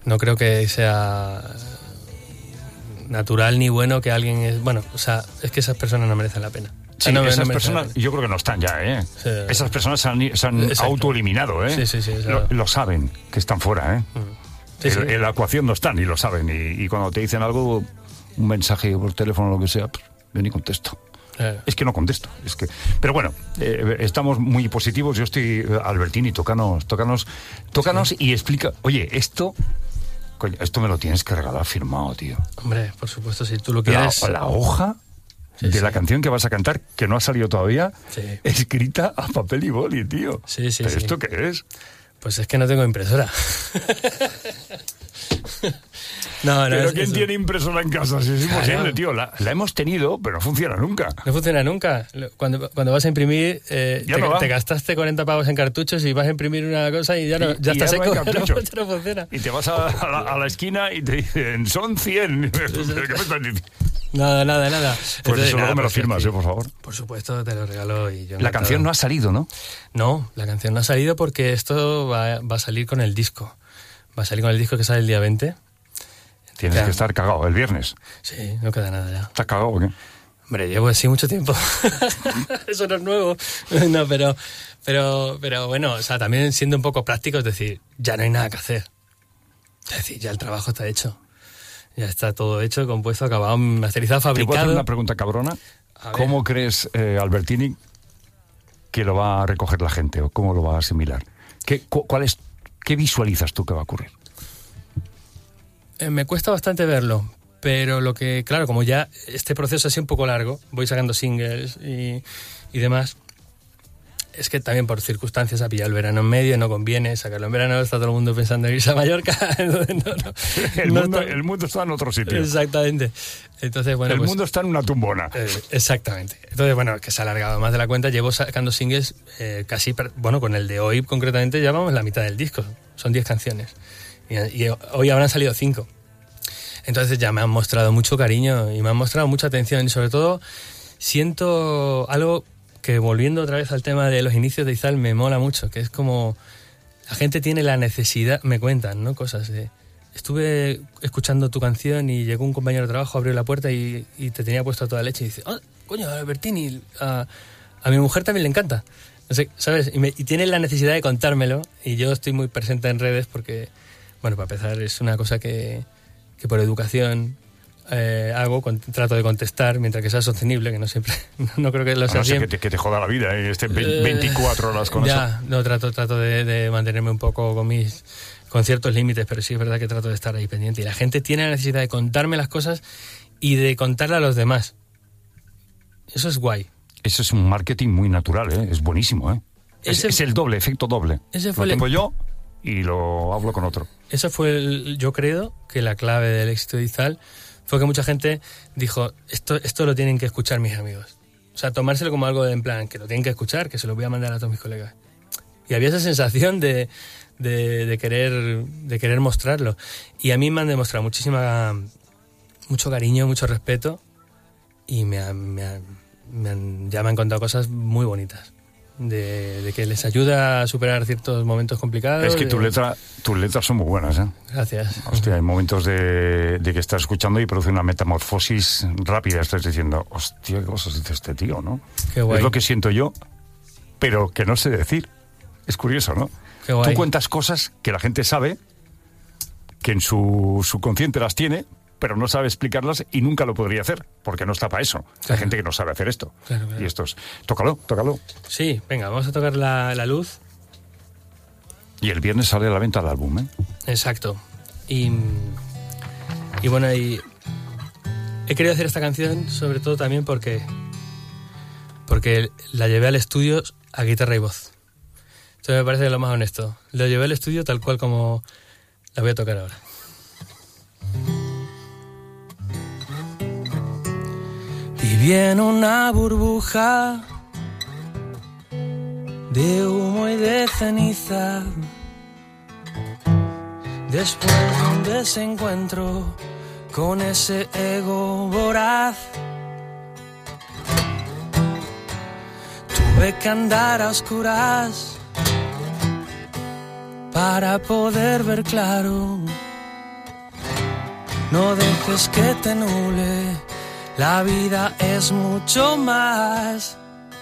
No creo que sea natural ni bueno que alguien... Es, bueno, o sea, es que esas personas no merecen la pena. Sí, no, esas no personas yo creo que no están ya, ¿eh? Sí. Esas personas se han, se han autoeliminado, ¿eh? Sí, sí, sí. Lo, lo saben, que están fuera, ¿eh? Sí, el, sí. En la ecuación no están y lo saben. Y, y cuando te dicen algo, un mensaje por teléfono o lo que sea, pues yo ni contesto. Claro. Es que no contesto. Es que... Pero bueno, eh, estamos muy positivos. Yo estoy... Albertini, tócanos, tócanos, tócanos sí. Y explica... Oye, esto... Coño, esto me lo tienes que regalar firmado, tío. Hombre, por supuesto, si tú lo quieres... La, la hoja... Sí, de sí. la canción que vas a cantar, que no ha salido todavía, sí. escrita a papel y boli, tío. Sí, sí, ¿Pero sí. esto qué es? Pues es que no tengo impresora. no, no, ¿Pero es, quién es... tiene impresora en casa? Si es imposible, claro. tío. La, la hemos tenido, pero no funciona nunca. No funciona nunca. Cuando, cuando vas a imprimir, eh, te, no te gastaste cuarenta pavos en cartuchos y vas a imprimir una cosa y ya, no, y, ya y está ya seco, no, ya no, ya no funciona. Y te vas a, a, la, a la esquina y te dicen, son cien. ¿Qué me estás diciendo? Nada, nada, nada. Pues Entonces, eso nada, luego me lo pues, firmas, sí. eh, por favor. Por supuesto, te lo regalo. Y yo la canción no ha salido, ¿no? No, la canción no ha salido porque esto va, va a salir con el disco. Va a salir con el disco que sale el día veinte. Tienes ya. que estar cagado el viernes. Sí, no queda nada ya. ¿Estás cagado o qué? Hombre, llevo así mucho tiempo. Eso no es nuevo. No, pero, pero, pero bueno, o sea, también siendo un poco práctico, es decir, ya no hay nada que hacer. Es decir, ya el trabajo está hecho. Ya está todo hecho, compuesto, acabado, masterizado, fabricado. ¿Te puedo hacer una pregunta cabrona? ¿Cómo crees, eh, Albertini, que lo va a recoger la gente o cómo lo va a asimilar? ¿Qué, cu- cuál es, ¿Qué visualizas tú que va a ocurrir? Eh, me cuesta bastante verlo, pero lo que, claro, como ya este proceso ha sido un poco largo, voy sacando singles y, y demás, es que también por circunstancias ha pillado el verano en medio, no conviene sacarlo en verano, está todo el mundo pensando en irse a Mallorca. Entonces, no, no, el, no mundo, está... el mundo está en otro sitio. Exactamente. Entonces, bueno, el pues, mundo está en una tumbona. Eh, exactamente. Entonces, bueno, que se ha alargado más de la cuenta. Llevo sacando singles eh, casi, bueno, con el de hoy concretamente ya vamos la mitad del disco. Son diez canciones. Y, y hoy habrán salido cinco. Entonces ya me han mostrado mucho cariño y me han mostrado mucha atención. Y sobre todo siento algo que, volviendo otra vez al tema de los inicios de Izal, me mola mucho, que es como la gente tiene la necesidad, me cuentan, ¿no? Cosas de... Estuve escuchando tu canción y llegó un compañero de trabajo, abrió la puerta y, y te tenía puesto toda leche y dice, oh, coño, Albertini, a, a mi mujer también le encanta. No sé, ¿sabes? Y, me, y tienen la necesidad de contármelo y yo estoy muy presente en redes porque, bueno, para empezar es una cosa que, que por educación eh, hago, con, trato de contestar mientras que sea sostenible, que no siempre, no, no creo que lo sea no sé siempre. que te, que te joda la vida, ¿eh? Estén veinticuatro horas con ya, eso. No, trato, trato de, de mantenerme un poco con mis... con ciertos límites, pero sí es verdad que trato de estar ahí pendiente. Y la gente tiene la necesidad de contarme las cosas y de contarle a los demás. Eso es guay. Eso es un marketing muy natural, ¿eh? Es buenísimo, ¿eh? Ese, es, es el doble, efecto doble. Ese fue lo el... tengo yo y lo hablo con otro. Eso fue, el, yo creo, que la clave del éxito de Izal fue que mucha gente dijo, esto, esto lo tienen que escuchar mis amigos. O sea, tomárselo como algo de en plan, que lo tienen que escuchar, que se lo voy a mandar a todos mis colegas. Y había esa sensación de... De, de querer de querer mostrarlo, y a mí me han demostrado muchísima mucho cariño, mucho respeto, y me han, me han, me han, ya me han contado cosas muy bonitas de, de que les ayuda a superar ciertos momentos complicados. Es que de... tu letra, tus letras son muy buenas, ¿eh? Gracias. Hostia, hay momentos de, de que estás escuchando y produce una metamorfosis rápida. Estás diciendo, hostia, qué cosas dice este tío, ¿no? Qué guay. Es lo que siento yo, pero que no sé decir. Es curioso, ¿no? Qué guay. Tú cuentas cosas que la gente sabe, que en su subconsciente las tiene, pero no sabe explicarlas y nunca lo podría hacer, porque no está para eso. Claro. Hay gente que no sabe hacer esto. Claro, claro. Y esto es... Tócalo, tócalo. Sí, venga, vamos a tocar la, la luz. Y el viernes sale a la venta el álbum, ¿eh? Exacto. Y, y bueno, y he querido hacer esta canción sobre todo también porque, porque la llevé al estudio a guitarra y voz. Entonces me parece lo más honesto. Lo llevé al estudio tal cual como la voy a tocar ahora. Viví en una burbuja de humo y de ceniza. Después de un desencuentro con ese ego voraz, tuve que andar a oscuras para poder ver claro No dejes que te nuble, la vida es mucho más.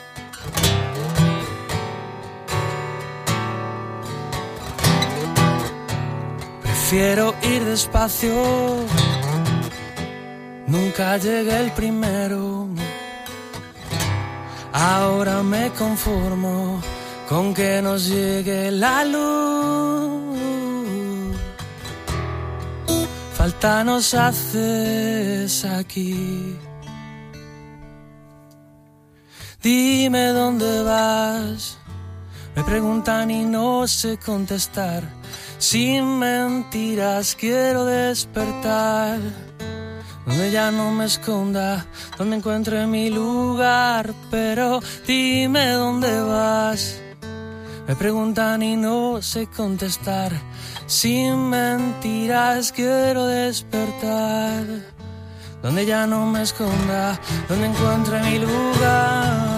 Prefiero ir despacio, nunca llegué el primero. Ahora me conformo con que nos llegue la luz. Falta nos haces aquí. Dime dónde vas, me preguntan y no sé contestar. Sin mentiras quiero despertar, donde ya no me esconda, donde encuentre mi lugar. Pero dime dónde vas, me preguntan y no sé contestar. Sin mentiras quiero despertar, donde ya no me esconda, donde encuentre mi lugar.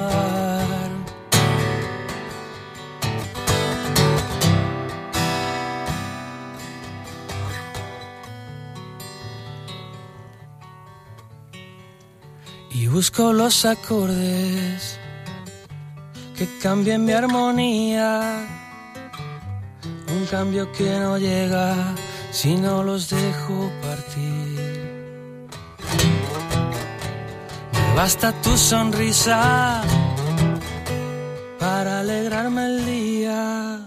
Y busco los acordes que cambien mi armonía. Un cambio que no llega si no los dejo partir. Me basta tu sonrisa para alegrarme el día,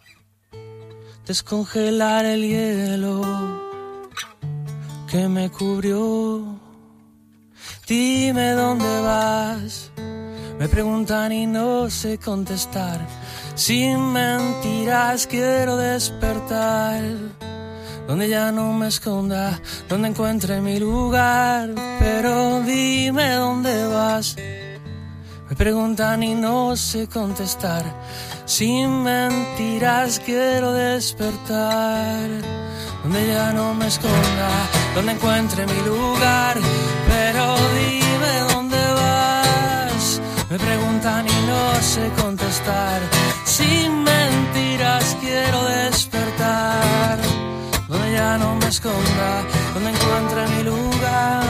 descongelar el hielo que me cubrió. Dime dónde vas, me preguntan y no sé contestar. Sin mentiras quiero despertar, donde ya no me esconda, donde encuentre mi lugar. Pero dime dónde vas, me preguntan y no sé contestar. Sin mentiras quiero despertar, donde ya no me esconda, donde encuentre mi lugar. Pero dime dónde vas, me preguntan y no sé contestar. Sin mentiras quiero despertar, donde ya no me esconda, donde encuentre mi lugar.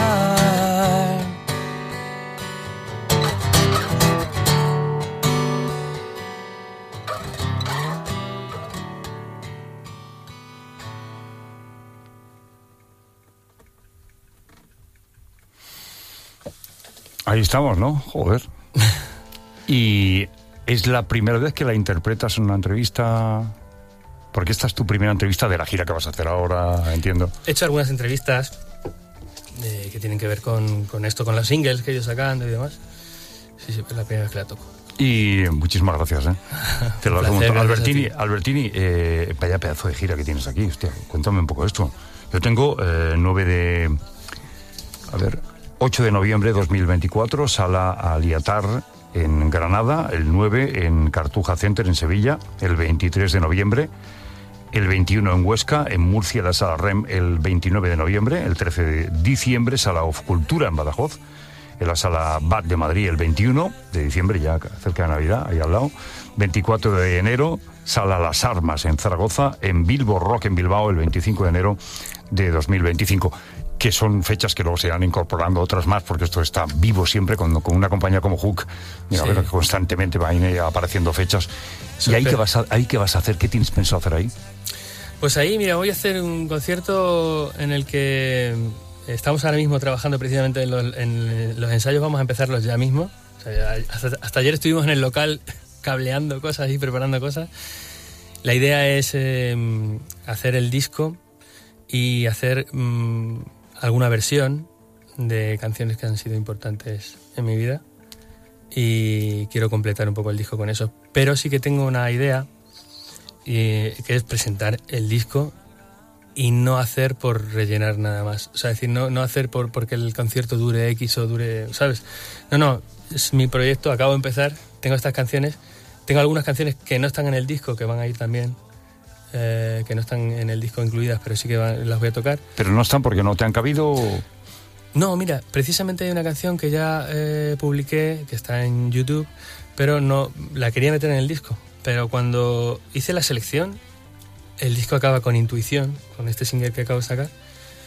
Ahí estamos, ¿no? Joder. Y es la primera vez que la interpretas en una entrevista, porque esta es tu primera entrevista de la gira que vas a hacer ahora, entiendo. He hecho algunas entrevistas eh, que tienen que ver con, con esto, con los singles que ellos sacando y demás. Sí, sí, es la primera vez que la toco. Y muchísimas gracias, ¿eh? Te lo placer, pregunto. Albertini, Albertini eh, vaya pedazo de gira que tienes aquí. Hostia, cuéntame un poco esto. Yo tengo eh, nueve de... A ver... ocho de noviembre de dos mil veinticuatro, Sala Aliatar en Granada, el nueve en Cartuja Center en Sevilla, el veintitrés de noviembre, el veintiuno en Huesca, en Murcia la Sala R E M el veintinueve de noviembre, el trece de diciembre Sala Of Cultura en Badajoz, en la Sala B A T de Madrid el veintiuno de diciembre, ya cerca de Navidad, ahí al lado, veinticuatro de enero, Sala Las Armas en Zaragoza, en Bilbo Rock en Bilbao el veinticinco de enero de dos mil veinticinco. Que son fechas que luego se van incorporando otras más, porque esto está vivo siempre con, con una compañía como Hook, mira, sí. A ver, que constantemente van apareciendo fechas. Super. ¿Y ahí qué, vas a, ahí qué vas a hacer? ¿Qué tienes pensado hacer ahí? Pues ahí, mira, voy a hacer un concierto en el que estamos ahora mismo trabajando precisamente en los, en los ensayos, vamos a empezarlos ya mismo. O sea, hasta, hasta ayer estuvimos en el local cableando cosas y preparando cosas. La idea es eh, hacer el disco y hacer... Mmm, alguna versión de canciones que han sido importantes en mi vida y quiero completar un poco el disco con eso, pero sí que tengo una idea y, que es presentar el disco y no hacer por rellenar nada más, o sea, decir, no, no hacer por porque el concierto dure X o dure, ¿sabes? No, no, es mi proyecto, acabo de empezar, tengo estas canciones, tengo algunas canciones que no están en el disco, que van a ir también, Eh, que no están en el disco incluidas, pero sí que van, las voy a tocar. ¿Pero no están porque no te han cabido? No, mira, precisamente hay una canción que ya eh, publiqué, que está en YouTube, pero no la quería meter en el disco. Pero cuando hice la selección, el disco acaba con Intuición, con este single que acabo de sacar,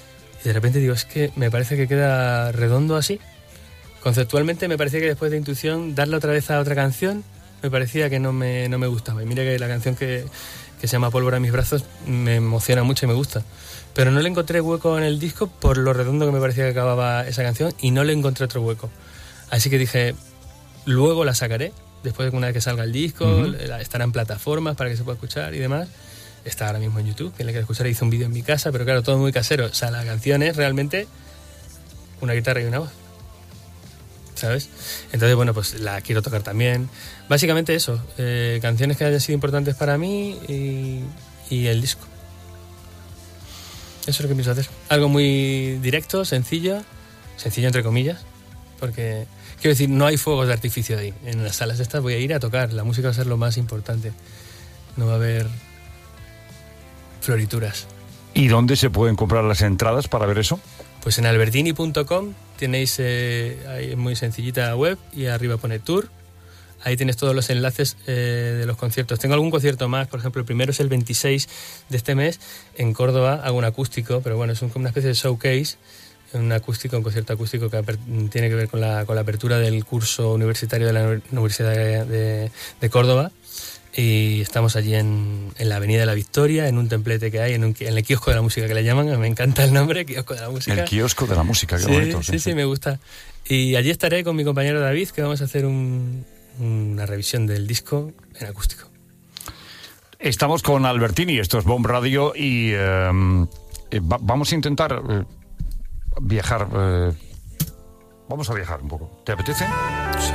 Y de repente digo, es que me parece que queda redondo así. Conceptualmente me parecía que después de Intuición, darle otra vez a otra canción, me parecía que no me, no me gustaba. Y mira que la canción que, que se llama Pólvora en mis brazos me emociona mucho y me gusta. Pero no le encontré hueco en el disco por lo redondo que me parecía que acababa esa canción y no le encontré otro hueco. Así que dije, luego la sacaré, después de una vez que salga el disco, uh-huh. estará en plataformas para que se pueda escuchar y demás. Está ahora mismo en YouTube, quien le quiera escuchar, hice un vídeo en mi casa, pero claro, todo muy casero. O sea, la canción es realmente una guitarra y una voz, ¿sabes? Entonces, bueno, pues la quiero tocar también. Básicamente eso, eh, canciones que hayan sido importantes para mí y, y el disco. Eso es lo que pienso hacer. Algo muy directo, sencillo, sencillo entre comillas, porque, quiero decir, no hay fuegos de artificio ahí. En las salas estas voy a ir a tocar, la música va a ser lo más importante. No va a haber florituras. ¿Y dónde se pueden comprar las entradas para ver eso? Pues en albertini punto com tenéis eh, ahí muy sencillita web y arriba pone tour. Ahí tienes todos los enlaces eh, de los conciertos. Tengo algún concierto más, por ejemplo, el primero es el veintiséis de este mes en Córdoba, hago un acústico, pero bueno, es un, como una especie de showcase, un acústico, un concierto acústico que aper, tiene que ver con la, con la apertura del curso universitario de la Universidad de, de, de Córdoba. Y estamos allí en, en la Avenida de la Victoria, en un templete que hay, en, un, en el kiosco de la música que le llaman, me encanta el nombre, kiosco de la música. El kiosco de la música, qué sí, bonito. Sí, sí, sí, me gusta. Y allí estaré con mi compañero David, que vamos a hacer un, una revisión del disco en acústico. Estamos con Albertini, esto es Bomb Radio, y eh, va, vamos a intentar eh, viajar. Eh, vamos a viajar un poco. ¿Te apetece? Sí.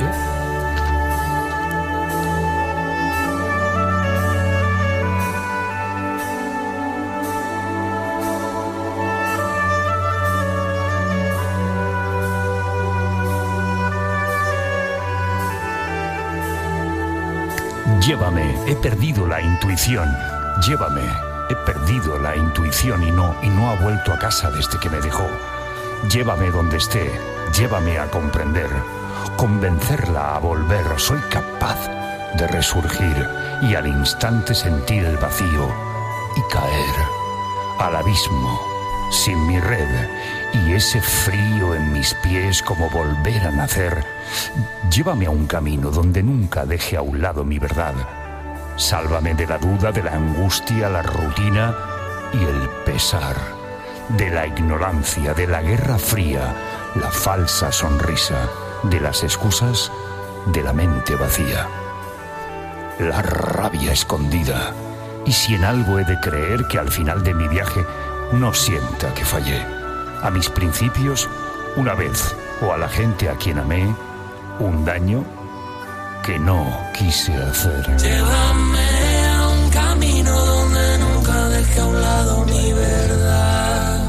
Llévame, he perdido la intuición. Llévame, he perdido la intuición y no, y no ha vuelto a casa desde que me dejó. Llévame donde esté, llévame a comprender, convencerla a volver. Soy capaz de resurgir y al instante sentir el vacío y caer al abismo sin mi red y ese frío en mis pies como volver a nacer. Llévame a un camino donde nunca deje a un lado mi verdad. Sálvame de la duda, de la angustia, la rutina y el pesar, de la ignorancia, de la guerra fría, la falsa sonrisa, de las excusas, de la mente vacía, la rabia escondida. Y si en algo he de creer, que al final de mi viaje no sienta que fallé a mis principios una vez, o a la gente a quien amé un daño que no quise hacer. Llévame a un camino donde nunca deje a un lado mi verdad.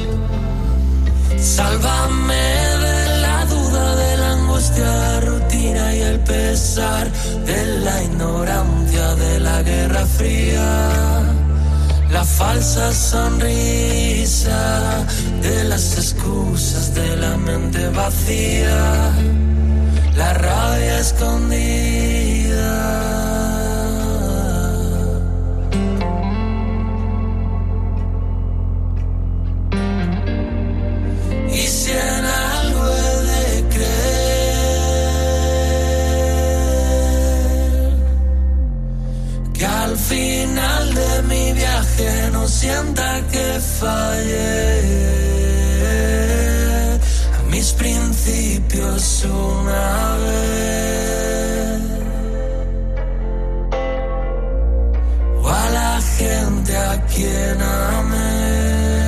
Sálvame de la duda, de la angustia, la rutina y el pesar, de la ignorancia, de la guerra fría, la falsa sonrisa, de las excusas, de la mente vacía, la rabia escondida. Y si en algo he de creer, que al final de mi viaje no sienta que fallé a mis principios una vez, o a la gente a quien amé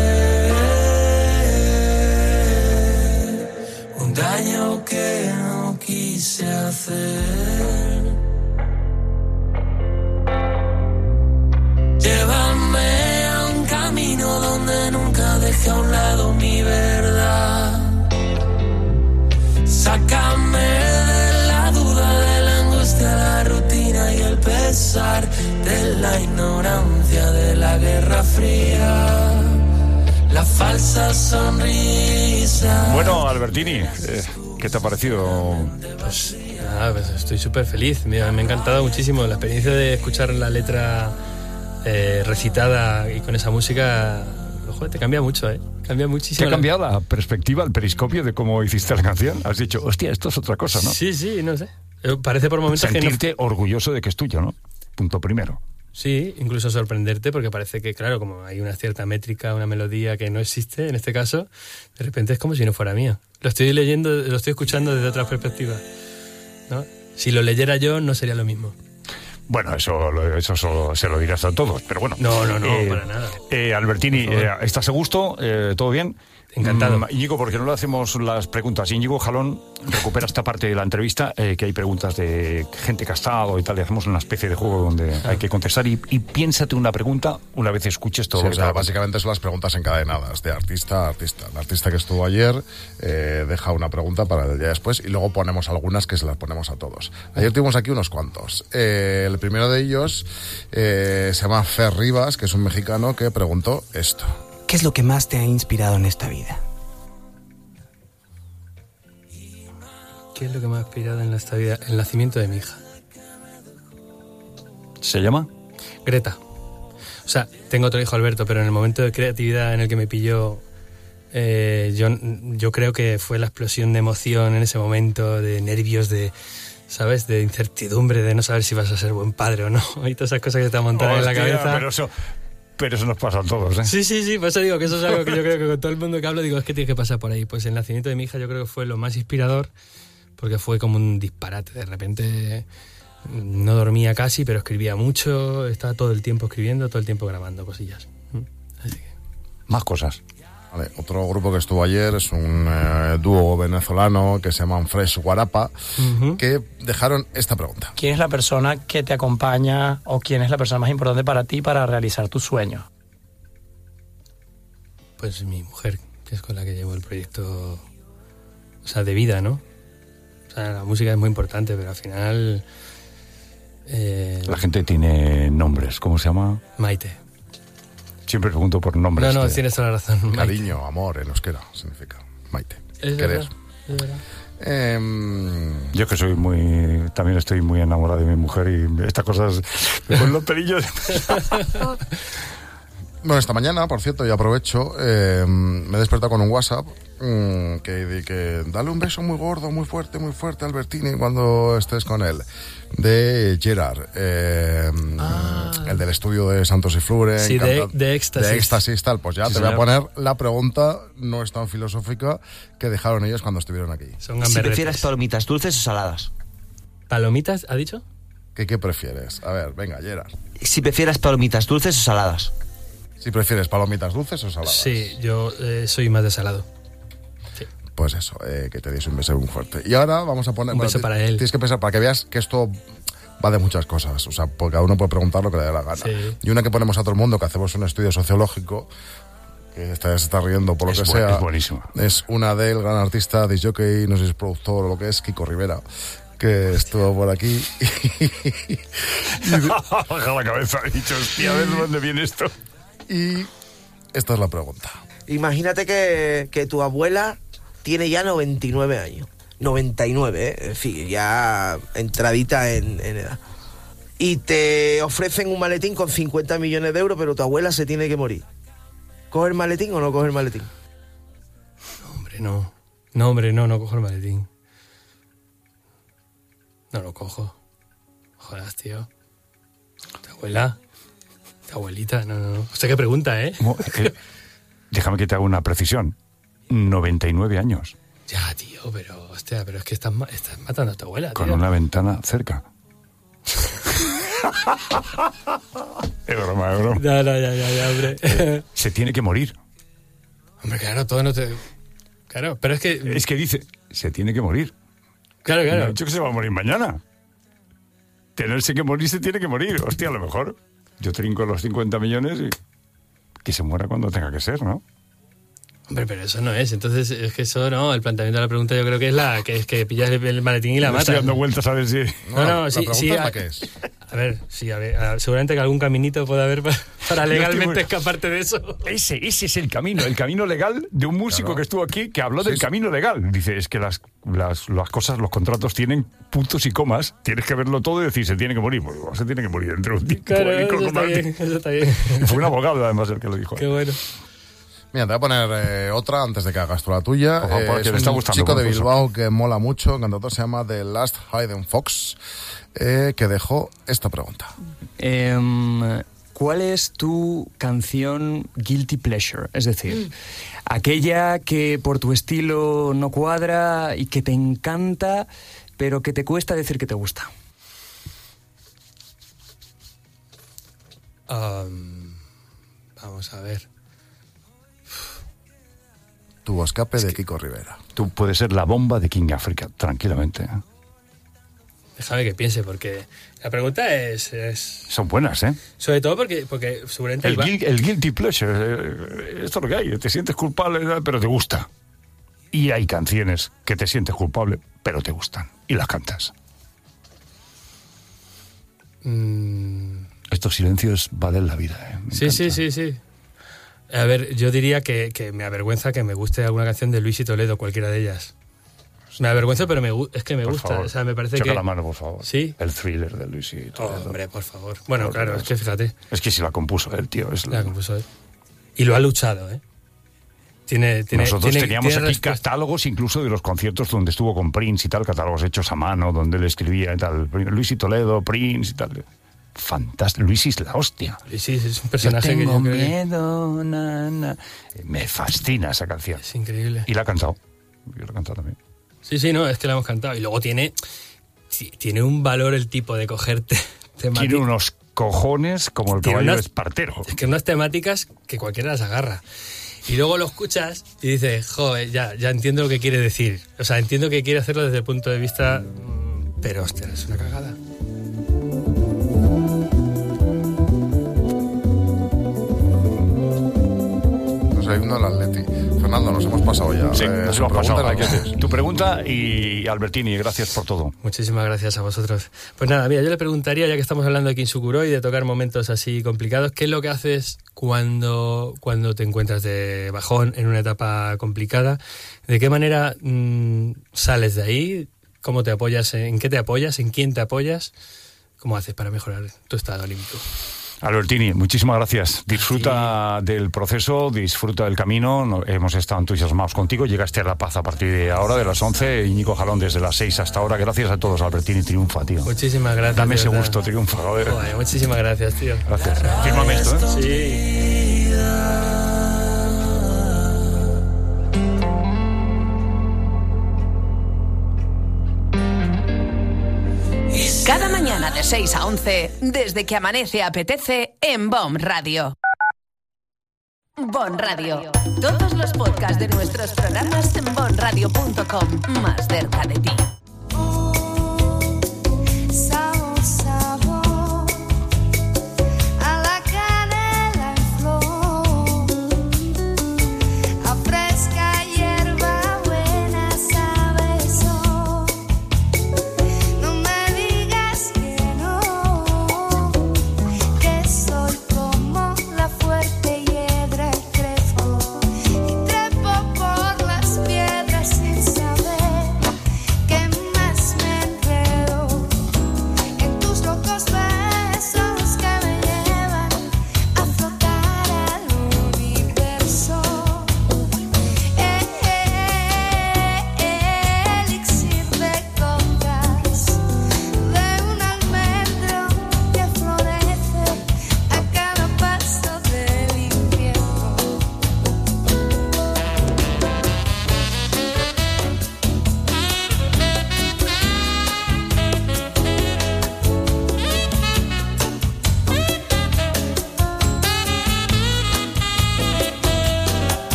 un daño que no quise hacer. Llévame a un camino donde nunca deje a un lado mi verdad. Sácame de la duda, de la angustia, la rutina y el pesar, de la ignorancia, de la guerra fría, la falsa sonrisa. Bueno, Albertini, eh, ¿qué te ha parecido? Pues, nada, pues estoy súper feliz. Me, me ha encantado muchísimo la experiencia de escuchar la letra eh, recitada y con esa música. Lo joder, te cambia mucho, ¿eh? Cambia muchísimo. ¿Te ha cambiado la perspectiva, el periscopio de cómo hiciste la canción? Has dicho, hostia, esto es otra cosa, ¿no? Sí, sí, no sé. Parece por momentos sentirte que no... orgulloso de que es tuyo, ¿no? Punto primero. Sí, incluso sorprenderte, porque parece que, claro, como hay una cierta métrica, una melodía que no existe en este caso, de repente es como si no fuera mía. Lo estoy leyendo, lo estoy escuchando desde otra perspectiva, ¿no? Si lo leyera yo, no sería lo mismo. Bueno, eso, eso solo se lo dirás a todos, pero bueno. No, no, no, eh, para nada. Eh, Albertini, eh, ¿estás a gusto? Eh, ¿Todo bien? Encantado. Mm, Íñigo, ¿por qué no le hacemos las preguntas? Íñigo Jalón recupera esta parte de la entrevista, eh, que hay preguntas de gente que ha estado y tal, y hacemos una especie de juego donde ah. hay que contestar y, y piénsate una pregunta una vez escuches todo sí, lo que o sea, básicamente son las preguntas encadenadas, de artista a artista. El artista que estuvo ayer eh, deja una pregunta para el día después y luego ponemos algunas que se las ponemos a todos. Ayer tuvimos aquí unos cuantos. Eh, el primero de ellos eh, se llama Fer Rivas, que es un mexicano que preguntó esto. ¿Qué es lo que más te ha inspirado en esta vida? ¿Qué es lo que me ha inspirado en esta vida? El nacimiento de mi hija. ¿Se llama? Greta. O sea, tengo otro hijo, Alberto, pero en el momento de creatividad en el que me pilló, eh, yo, yo creo que fue la explosión de emoción en ese momento, de nervios, de, ¿sabes? De incertidumbre, de no saber si vas a ser buen padre o no. Y todas esas cosas que te montan en la cabeza. Pero eso... Pero eso nos pasa a todos, ¿eh? Sí, sí, sí, por eso digo que eso es algo que yo creo que con todo el mundo que hablo digo, es que tiene que pasar por ahí. Pues el nacimiento de mi hija yo creo que fue lo más inspirador, porque fue como un disparate. De repente no dormía casi, pero escribía mucho, estaba todo el tiempo escribiendo, todo el tiempo grabando cosillas. Así que... Más cosas. Vale, otro grupo que estuvo ayer es un eh, dúo venezolano que se llaman Fresh Guarapa, uh-huh. que dejaron esta pregunta. ¿Quién es la persona que te acompaña o quién es la persona más importante para ti para realizar tus sueños? Pues mi mujer, que es con la que llevo el proyecto, o sea, de vida, ¿no? O sea, la música es muy importante, pero al final... Eh, la gente tiene nombres, ¿cómo se llama? Maite. Siempre pregunto por nombres. No, no, de... tienes toda la razón. Cariño, Maite. Amor, en euskera significa Maite. Es Querer. verdad, es verdad. Eh, Yo que soy muy... También estoy muy enamorado de mi mujer y estas cosas... Con los pelillos... Bueno, esta mañana, por cierto, y aprovecho, eh, me he despertado con un WhatsApp mmm, que, que dale un beso muy gordo, muy fuerte, muy fuerte a Albertini cuando estés con él. De Gerard, eh, ah. el del estudio de Santos y Flure. Sí, de, de Éxtasis. De Éxtasis, tal. Pues ya sí, te voy a poner la pregunta, no es tan filosófica, que dejaron ellos cuando estuvieron aquí. Son si prefieres palomitas dulces o saladas. ¿Palomitas, ha dicho? ¿Qué, qué prefieres? A ver, venga, Gerard. Si prefieres palomitas dulces o saladas. Si prefieres palomitas dulces o saladas. Sí, yo eh, soy más de salado. Sí. Pues eso, eh, que te des un beso muy fuerte. Y ahora vamos a poner... Un beso bueno, para él. Tienes que pensar, para que veas que esto va de muchas cosas. O sea, porque cada uno puede preguntar lo que le dé la gana. Sí. Y una que ponemos a todo el mundo, que hacemos un estudio sociológico, que está, se está riendo por lo es que buen, sea. Es buenísimo. Es una del gran artista, disc jockey, no sé si es productor o lo que es, Kiko Rivera, que estuvo por aquí. Baja la cabeza, he dicho, hostia, a ver dónde viene esto. Y esta es la pregunta. Imagínate que, que tu abuela tiene ya noventa y nueve años. noventa y nueve, ¿eh? En fin, ya entradita en, en edad. Y te ofrecen un maletín con cincuenta millones de euros, pero tu abuela se tiene que morir. ¿Coge el maletín o no coge el maletín? No, hombre, no. No, hombre, no, no cojo el maletín. No lo cojo. Jodas, tío. ¿Tu abuela? ¿Tu abuelita? No, no, no. Usted qué pregunta, ¿eh? eh déjame que te haga una precisión. noventa y nueve años. Ya, tío, pero, hostia, pero es que estás, estás matando a tu abuela, Con tío. una ventana cerca. Es broma, es broma. No, no, ya, ya, ya, hombre. Eh, se tiene que morir. Hombre, claro, todo no te... Claro, pero es que... Es que dice, se tiene que morir. Claro, claro. No ha dicho que se va a morir mañana. Tenerse que morir, se tiene que morir. Hostia, a lo mejor yo trinco los cincuenta millones y que se muera cuando tenga que ser, ¿no? Hombre, pero eso no es. Entonces, es que eso no. El planteamiento de la pregunta yo creo que es la que es que pillas el maletín y la matas. Estoy dando vueltas a ver si... No, no, la sí, pregunta sí. es la A, que es. a ver, sí, a ver. A, seguramente que algún caminito puede haber para, para legalmente no escaparte de eso. Ese, ese es el camino, el camino legal de un músico claro. que estuvo aquí que habló sí, del sí. camino legal. Dice, es que las, las, las cosas, los contratos tienen puntos y comas, tienes que verlo todo y decir, se tiene que morir. Pues se tiene que morir dentro de un tiempo. Claro, eso está bien, eso está bien. Fue un abogado además el que lo dijo. Qué bueno. Mira, te voy a poner eh, otra antes de que hagas tú la tuya. Por favor, eh, que es le está un gustando, chico de confuso. Bilbao que mola mucho, el cantautor se llama The Last Hidden Fox, eh, que dejó esta pregunta. Eh, ¿Cuál es tu canción guilty pleasure? Es decir, mm. aquella que por tu estilo no cuadra y que te encanta, pero que te cuesta decir que te gusta. Um, vamos a ver. Tuvo escape de Kiko Rivera. Tú puedes ser la bomba de King Africa, tranquilamente. ¿eh? Déjame que piense, porque la pregunta es... es... Son buenas, ¿eh? Sobre todo porque, porque seguramente... El, iba... gui- el guilty pleasure, eh, esto es lo que hay. Te sientes culpable, pero te gusta. Y hay canciones que te sientes culpable, pero te gustan. Y las cantas. Mm. Estos silencios valen la vida, ¿eh? Me Sí, encanta. sí, sí, sí. A ver, yo diría que, que me avergüenza que me guste alguna canción de Luis y Toledo, cualquiera de ellas. Me avergüenza, pero me gu- es que me Por gusta. favor, O sea, me parece choca que... la mano, por favor. ¿Sí? El Thriller de Luis y Oh, Toledo. hombre, por favor. Bueno, Por claro, Dios. es que fíjate. Es que si la compuso él, tío. Es La compuso él. Y lo ha luchado, ¿eh? Tiene, tiene, Nosotros tiene, teníamos tiene aquí respuesta. catálogos incluso de los conciertos donde estuvo con Prince y tal, catálogos hechos a mano, donde él escribía y tal. Luis y Toledo, Prince y tal. Fantástico. Luis es la hostia. Y sí, es un personaje yo que tengo yo creo que- miedo, na, na. Me fascina esa canción. Es increíble. Y la ha cantado. Yo la he cantado también. Sí, sí, no, es que la hemos cantado. Y luego tiene, sí, tiene un valor el tipo de cogerte temáticas. Tiene unos cojones como el Tiene caballo unas- espartero. Es que unas temáticas que cualquiera las agarra. Y luego lo escuchas y dices, joder, ya, ya entiendo lo que quiere decir. O sea, entiendo que quiere hacerlo desde el punto de vista... mm, Pero, hostia, es una cagada. Pues hay uno del Atleti. Fernando, nos hemos pasado ya. Sí, Eh, nos su hemos pregunta pasado. y Hay las que- tuyas. Tu pregunta y Albertini, gracias por todo. Muchísimas gracias a vosotros. Pues nada, mira, yo le preguntaría, ya que estamos hablando de Kinsukuro y de tocar momentos así complicados, ¿qué es lo que haces cuando, cuando te encuentras de bajón en una etapa complicada? ¿De qué manera mmm, sales de ahí? ¿Cómo te apoyas? ¿En qué te apoyas? ¿En quién te apoyas? ¿Cómo haces para mejorar tu estado anímico? Albertini, muchísimas gracias. Disfruta del proceso, disfruta del camino. No- hemos estado entusiasmados contigo. Llegaste a La Paz a partir de ahora, de las once. Íñigo Jalón desde las seis hasta ahora. Gracias a todos, Albertini. Triunfa, tío. Muchísimas gracias. Dame de ese verdad. gusto, triunfa, joder. Joder, muchísimas gracias, tío. Gracias. Fírmame esto, ¿eh? Sí. Cada mañana de seis a once, desde que amanece apetece en Bon Radio. Bon Radio. Todos los podcasts de nuestros programas en bon radio punto com. Más cerca de ti.